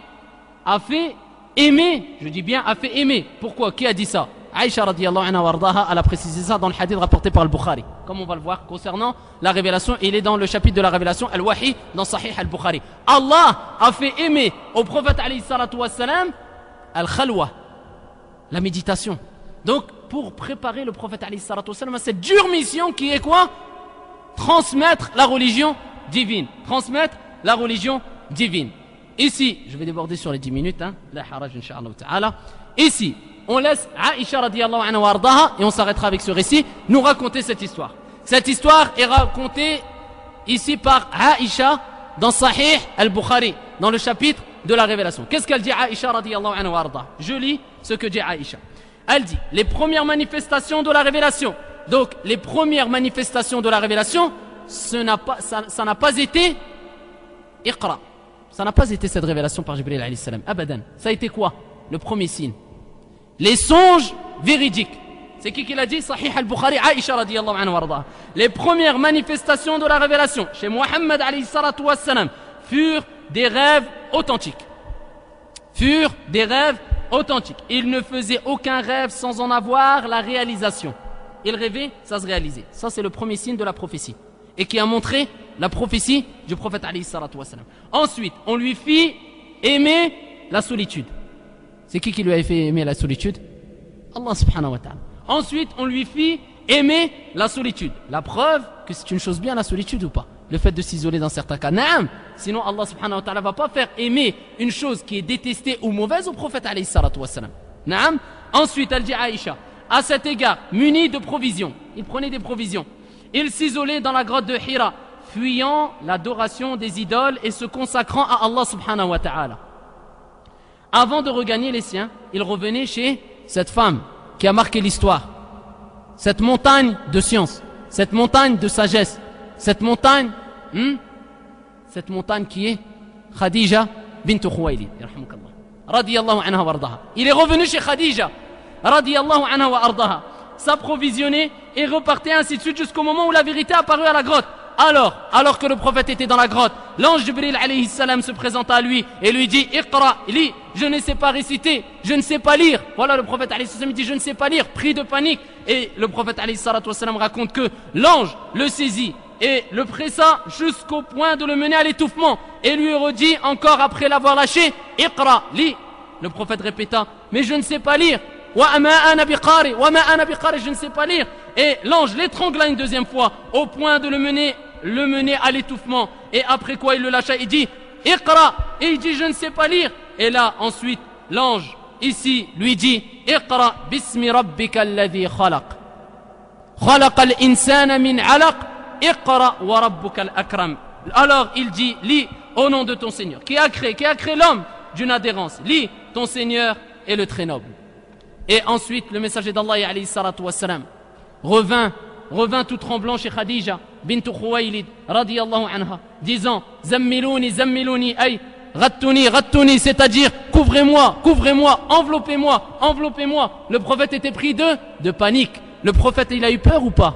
fait aimer, je dis bien a fait aimer. Pourquoi? Qui a dit ça? Aïcha radiyallahu anha wardaha, elle a précisé ça dans le hadith rapporté par le Bukhari. Comme on va le voir concernant la révélation, il est dans le chapitre de la révélation Al-Wahi dans Sahih Al-Bukhari. Allah a fait aimer au prophète alayhi salatu wassalam Al-Khalwa, la méditation. Donc, pour préparer le prophète alayhi salatu wassalam à cette dure mission qui est quoi? Transmettre la religion divine. Transmettre la religion divine. Ici, je vais déborder sur les 10 minutes, la haraj incha'Allah ta'ala. Ici, on laisse Aïcha radiyallahu anha wa ardaha, et on s'arrêtera avec ce récit, nous raconter cette histoire. Cette histoire est racontée ici par Aïcha dans Sahih Al-Bukhari, dans le chapitre de la révélation. Qu'est-ce qu'elle dit Aïcha radiyallahu anha wa ardaha? Je lis ce que dit Aïcha. Elle dit, les premières manifestations de la révélation. Donc, les premières manifestations de la révélation, ça n'a pas été Iqra. Ça n'a pas été cette révélation par Jibril alayhi salam. Abadan. Ça a été quoi? Le premier signe. Les songes véridiques. C'est qui l'a dit? Sahih al-Bukhari, Aïcha radiyallahu anha warda. Les premières manifestations de la révélation chez Muhammad alayhi salatu wassalam furent des rêves authentiques. Il ne faisait aucun rêve sans en avoir la réalisation. Il rêvait, ça se réalisait. Ça, c'est le premier signe de la prophétie. Et qui a montré la prophétie du prophète alayhi salatu wassalam. Ensuite, on lui fit aimer la solitude. C'est qui lui avait fait aimer la solitude? Allah subhanahu wa ta'ala. Ensuite, on lui fit aimer la solitude. La preuve que c'est une chose bien la solitude ou pas? Le fait de s'isoler dans certains cas. Naam. Sinon, Allah subhanahu wa ta'ala va pas faire aimer une chose qui est détestée ou mauvaise au prophète alayhi salatu wassalam. Naam. Ensuite, elle dit à Aïcha, à cet égard, muni de provisions. Il prenait des provisions. Il s'isolait dans la grotte de Hira, fuyant l'adoration des idoles et se consacrant à Allah subhanahu wa ta'ala. Avant de regagner les siens, il revenait chez cette femme qui a marqué l'histoire. Cette montagne de science, cette montagne de sagesse, cette montagne qui est Khadija bint Khuwaylid, radiyallahu anha wa ardaha. Il est revenu chez Khadija, radiyallahu anha wa ardaha, s'approvisionner et repartait ainsi de suite jusqu'au moment où la vérité apparut à la grotte. Alors que le prophète était dans la grotte, l'ange Jibril alayhi salam se présenta à lui et lui dit Iqra, lis, je ne sais pas réciter, je ne sais pas lire. Voilà, le prophète alayhi salam dit je ne sais pas lire, pris de panique. Et le prophète alayhi salam raconte que l'ange le saisit et le pressa jusqu'au point de le mener à l'étouffement et lui redit encore après l'avoir lâché Iqra, lis. Le prophète répéta mais je ne sais pas lire. Wa ma ana biqari, je ne sais pas lire. Et l'ange l'étrangla une deuxième fois au point de le mener à l'étouffement. Et après quoi il le lâcha, il dit Iqra, et il dit je ne sais pas lire. Et là ensuite l'ange ici lui dit Iqra bismi rabbika alladhi khalaq. خلق الإنسان من علق اقرأ وربك الأكرم. Alors il dit, lis au nom de ton Seigneur, qui a créé l'homme d'une adhérence. Lis, ton Seigneur est le très noble. Et ensuite, le messager d'Allah alayhi salatu wassalam revint tout tremblant chez Khadija bint Khuwaylid radiyallahu anha, disant Zammilouni, zammilouni, ay ghattouni, ghattouni, c'est-à-dire couvrez-moi, couvrez-moi, enveloppez-moi, enveloppez-moi. Le prophète était pris de panique. Le prophète, il a eu peur ou pas?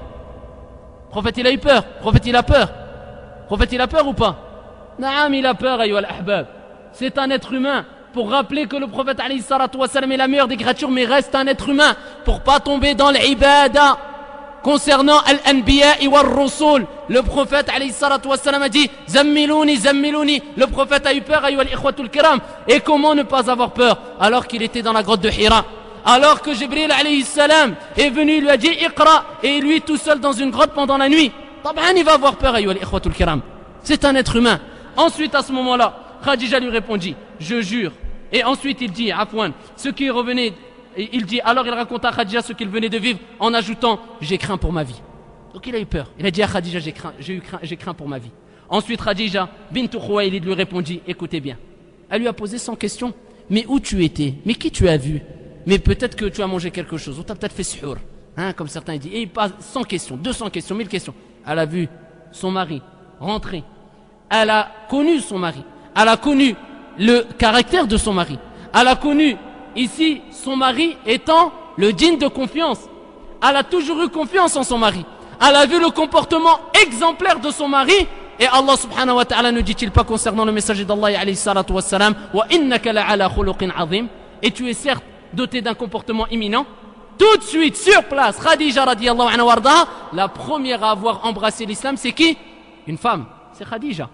Le prophète, il a eu peur. Le prophète, il a peur. Le prophète, il a peur ou pas? Naam, il a peur, ayyuha al-ahbab. C'est un être humain. Pour rappeler que le prophète alayhi salatu wassalam est la meilleure des créatures, mais reste un être humain. Pour pas tomber dans l'ibada. Concernant al-anbiya wa ar-rusul, le prophète alayhi salatu wassalam a dit Zammilouni, zammilouni. Le prophète a eu peur, ayyuha al-ikhwatul kiram. Et comment ne pas avoir peur alors qu'il était dans la grotte de Hira? Alors que Jibril alayhi salam est venu, il lui a dit Iqra, et lui tout seul dans une grotte pendant la nuit. Taban, il va avoir peur, ayyuha al-ikhwatul kiram. C'est un être humain. Ensuite, à ce moment-là, Khadija lui répondit je jure. Et ensuite, il dit Afwan, ce qui revenait, il dit, alors il raconta à Khadija ce qu'il venait de vivre en ajoutant j'ai craint pour ma vie. Donc il a eu peur. Il a dit à Khadija j'ai craint pour ma vie. Ensuite, Khadija bint Khuwaylid lui répondit écoutez bien. Elle lui a posé 100 questions. Mais où tu étais? Mais qui tu as vu? Mais peut-être que tu as mangé quelque chose, ou tu as peut-être fait suhour, hein, comme certains disent. Et il passe 100 questions, 200 questions, 1000 questions. Elle a vu son mari rentrer. Elle a connu son mari. Elle a connu le caractère de son mari. Elle a connu ici son mari étant le digne de confiance. Elle a toujours eu confiance en son mari. Elle a vu le comportement exemplaire de son mari. Et Allah subhanahu wa ta'ala ne dit-il pas concernant le messager d'Allah alayhi salatu wassalam wa innaka la'ala khuluqin azim, et tu es certes doté d'un comportement imminent. Tout de suite sur place, Khadija radiyallahu anha wardaha, la première à avoir embrassé l'islam, c'est qui? Une femme, c'est Khadija.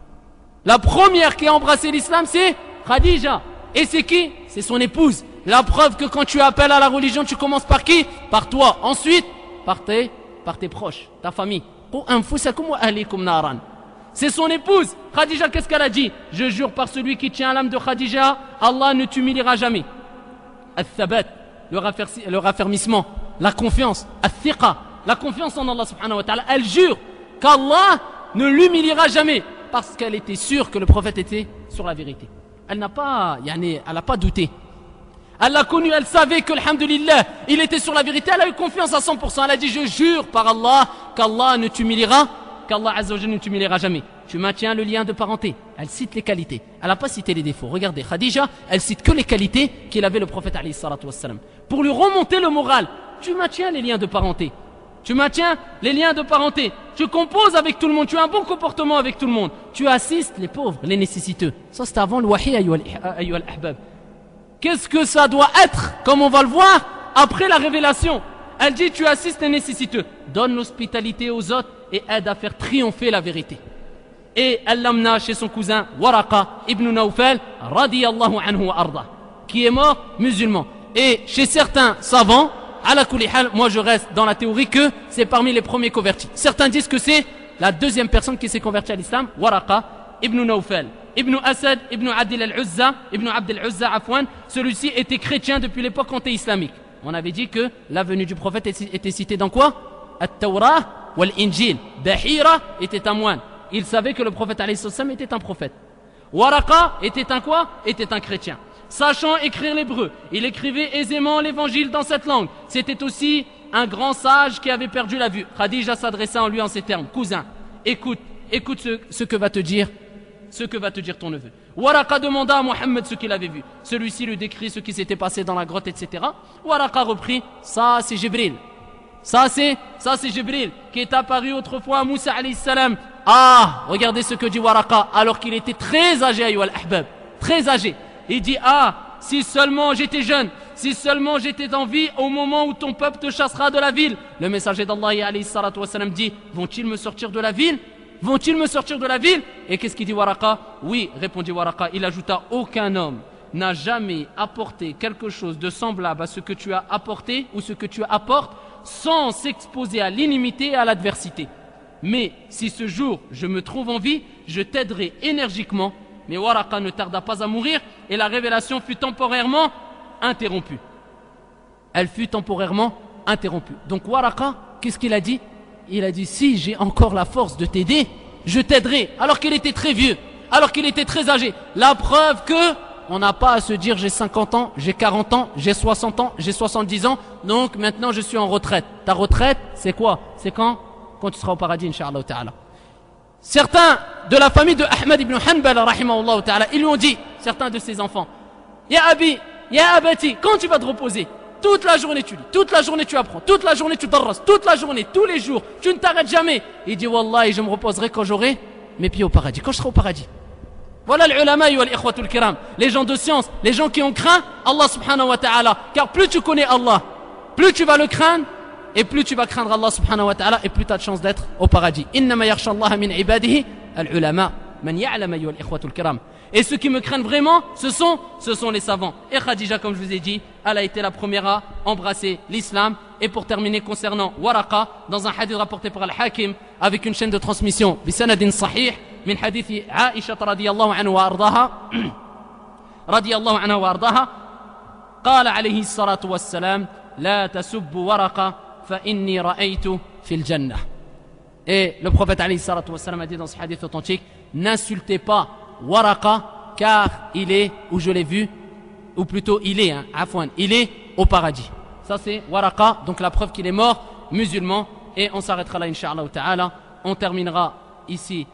La première qui a embrassé l'islam, c'est Khadija. Et c'est qui? C'est son épouse. La preuve que quand tu appelles à la religion, tu commences par qui? Par toi. Ensuite, par tes proches, ta famille. C'est son épouse. Khadija, qu'est-ce qu'elle a dit? Je jure par celui qui tient l'âme de Khadija, Allah ne t'humiliera jamais. Al-thabat, le raffermissement, la confiance, al-thiqa, la confiance en Allah subhanahu wa ta'ala. Elle jure qu'Allah ne l'humiliera jamais parce qu'elle était sûre que le prophète était sur la vérité. Elle n'a pas douté. Elle l'a connu, elle savait que, alhamdulillah, il était sur la vérité. Elle a eu confiance à 100%. Elle a dit, je jure par Allah qu'Allah ne t'humiliera, qu'Allah azza wa jalla ne t'humiliera jamais. Tu maintiens le lien de parenté. Elle cite les qualités. Elle n'a pas cité les défauts. Regardez, Khadija, elle cite que les qualités qu'il avait le prophète alayhi salatu wassalam. Pour lui remonter le moral, tu maintiens les liens de parenté. Tu maintiens les liens de parenté. Tu composes avec tout le monde. Tu as un bon comportement avec tout le monde. Tu assistes les pauvres, les nécessiteux. Ça, c'est avant le wahi, ayyuha al-ahbab. Qu'est-ce que ça doit être, comme on va le voir, après la révélation? Elle dit, tu assistes les nécessiteux. Donne l'hospitalité aux autres et aide à faire triompher la vérité. Et elle l'amena chez son cousin Waraqa ibn Nawfal, radiyallahu anhu wa arda, qui est mort musulman. Et chez certains savants, ala kulli hal, moi je reste dans la théorie que c'est parmi les premiers convertis. Certains disent que c'est la deuxième personne qui s'est convertie à l'islam, Waraqa ibn Nawfal. Ibn Asad, ibn Abd al-Uzza, afwan, celui-ci était chrétien depuis l'époque anté-islamique. On avait dit que la venue du prophète était citée dans quoi? At-Tawrah wal-Injil. Bahira était un moine. Il savait que le prophète alayhi salam était un prophète. Waraqa était un quoi? Était un chrétien. Sachant écrire l'hébreu, il écrivait aisément l'évangile dans cette langue. C'était aussi un grand sage qui avait perdu la vue. Khadija s'adressa en lui en ces termes: cousin, écoute ce que va te dire ton neveu. Waraqa demanda à Mohammed ce qu'il avait vu. Celui-ci lui décrit ce qui s'était passé dans la grotte, etc. Waraqa reprit: ça c'est Jibril. Ça c'est Jibril qui est apparu autrefois à Moussa alayhi salam. Ah, regardez ce que dit Waraqa alors qu'il était très âgé, ayyuha al-ahbab, très âgé. Il dit: ah, si seulement j'étais jeune, si seulement j'étais en vie au moment où ton peuple te chassera de la ville. Le messager d'Allah alayhi salatu wassalam dit: vont-ils me sortir de la ville? Vont-ils me sortir de la ville? Et qu'est-ce qu'il dit Waraqa? Oui, répondit Waraqa. Il ajouta: aucun homme n'a jamais apporté quelque chose de semblable à ce que tu as apporté ou ce que tu apportes sans s'exposer à l'inimité et à l'adversité. Mais si ce jour je me trouve en vie, je t'aiderai énergiquement. Mais Waraqa ne tarda pas à mourir et la révélation fut temporairement interrompue. Elle fut temporairement interrompue. Donc Waraqa qu'est-ce qu'il a dit? Il a dit, si j'ai encore la force de t'aider, je t'aiderai. Alors qu'il était très vieux, alors qu'il était très âgé. La preuve que on n'a pas à se dire j'ai 50 ans, j'ai 40 ans, j'ai 60 ans, j'ai 70 ans, donc maintenant je suis en retraite. Ta retraite, c'est quoi? C'est quand tu seras au paradis, Inch'Allah ta'ala. Certains de la famille de Ahmad ibn Hanbal, rahimahullah ta'ala, ils lui ont dit, certains de ses enfants, Ya Abi, Ya Abati, quand tu vas te reposer? Toute la journée tu lis, toute la journée tu apprends, toute la journée tu darras, toute la journée, tous les jours, tu ne t'arrêtes jamais. Il dit, Wallah, je me reposerai quand j'aurai mes pieds au paradis, quand je serai au paradis. Voilà les ulama wal ikhwatul kiram, les gens de science, les gens qui ont craint Allah subhanahu wa ta'ala. Car plus tu connais Allah, plus tu vas le craindre, et plus tu vas craindre Allah subhanahu wa ta'ala, et plus tu as de chance d'être au paradis. Innama yakhsha Allah min ibadihi al-ulama, man ya'lam ayyuha al-ikhwatul kiram. Et ceux qui me craignent vraiment, ce sont les savants. Et Khadija, comme je vous ai dit, elle a été la première à embrasser l'islam. Et pour terminer concernant Waraqa, dans un hadith rapporté par Al-Hakim, avec une chaîne de transmission, bisanadin sahih, min hadith Aisha radiyallahu anha wa ardaha, radiyallahu anha wa ardaha, قال عليه الصلاة والسلام لا تسب ورقة فإني رأيت في الجنة. Et le prophète alayhi salatu wassalam a dit dans ce hadith authentique, n'insultez pas Waraqa, car il est, où je l'ai vu, ou plutôt il est, afwan, il est au paradis. Ça c'est Waraqa, donc la preuve qu'il est mort, musulman, et on s'arrêtera là, Inch'Allah ta'ala. On terminera ici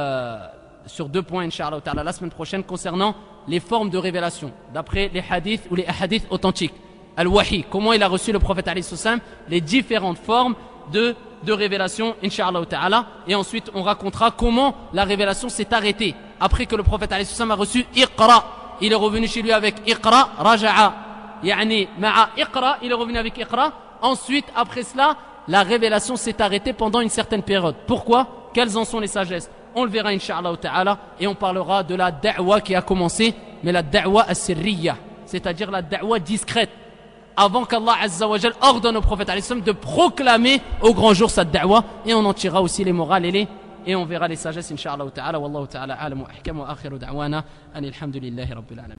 sur 2 points, Inch'Allah ta'ala, la semaine prochaine, concernant les formes de révélation, d'après les hadiths ou les hadiths authentiques. Al-Wahi, comment il a reçu le prophète alayhi salam, les différentes formes de révélation, Inch'Allah ta'ala. Et ensuite, on racontera comment la révélation s'est arrêtée. Après que le prophète alayhi salam a reçu Iqra, il est revenu chez lui avec Iqra, Raja'a. Yani, ma'a Iqra, il est revenu avec Iqra. Ensuite, après cela, la révélation s'est arrêtée pendant une certaine période. Pourquoi? Quelles en sont les sagesses? On le verra, Inch'Allah ta'ala. Et on parlera de la da'wa qui a commencé, mais la da'wa as-sirriya, c'est-à-dire la da'wa discrète. Avant qu'Allah Azza wa Jal ordonne au prophète alayhi salam de proclamer au grand jour sa da'wa. Et on en tirera aussi les morales et on verra les sagesses, Inch'Allah ta'ala. Wallahu ta'ala a'lam wa ahkam wa akhiru da'wana anil hamdulillahi rabbil alamin.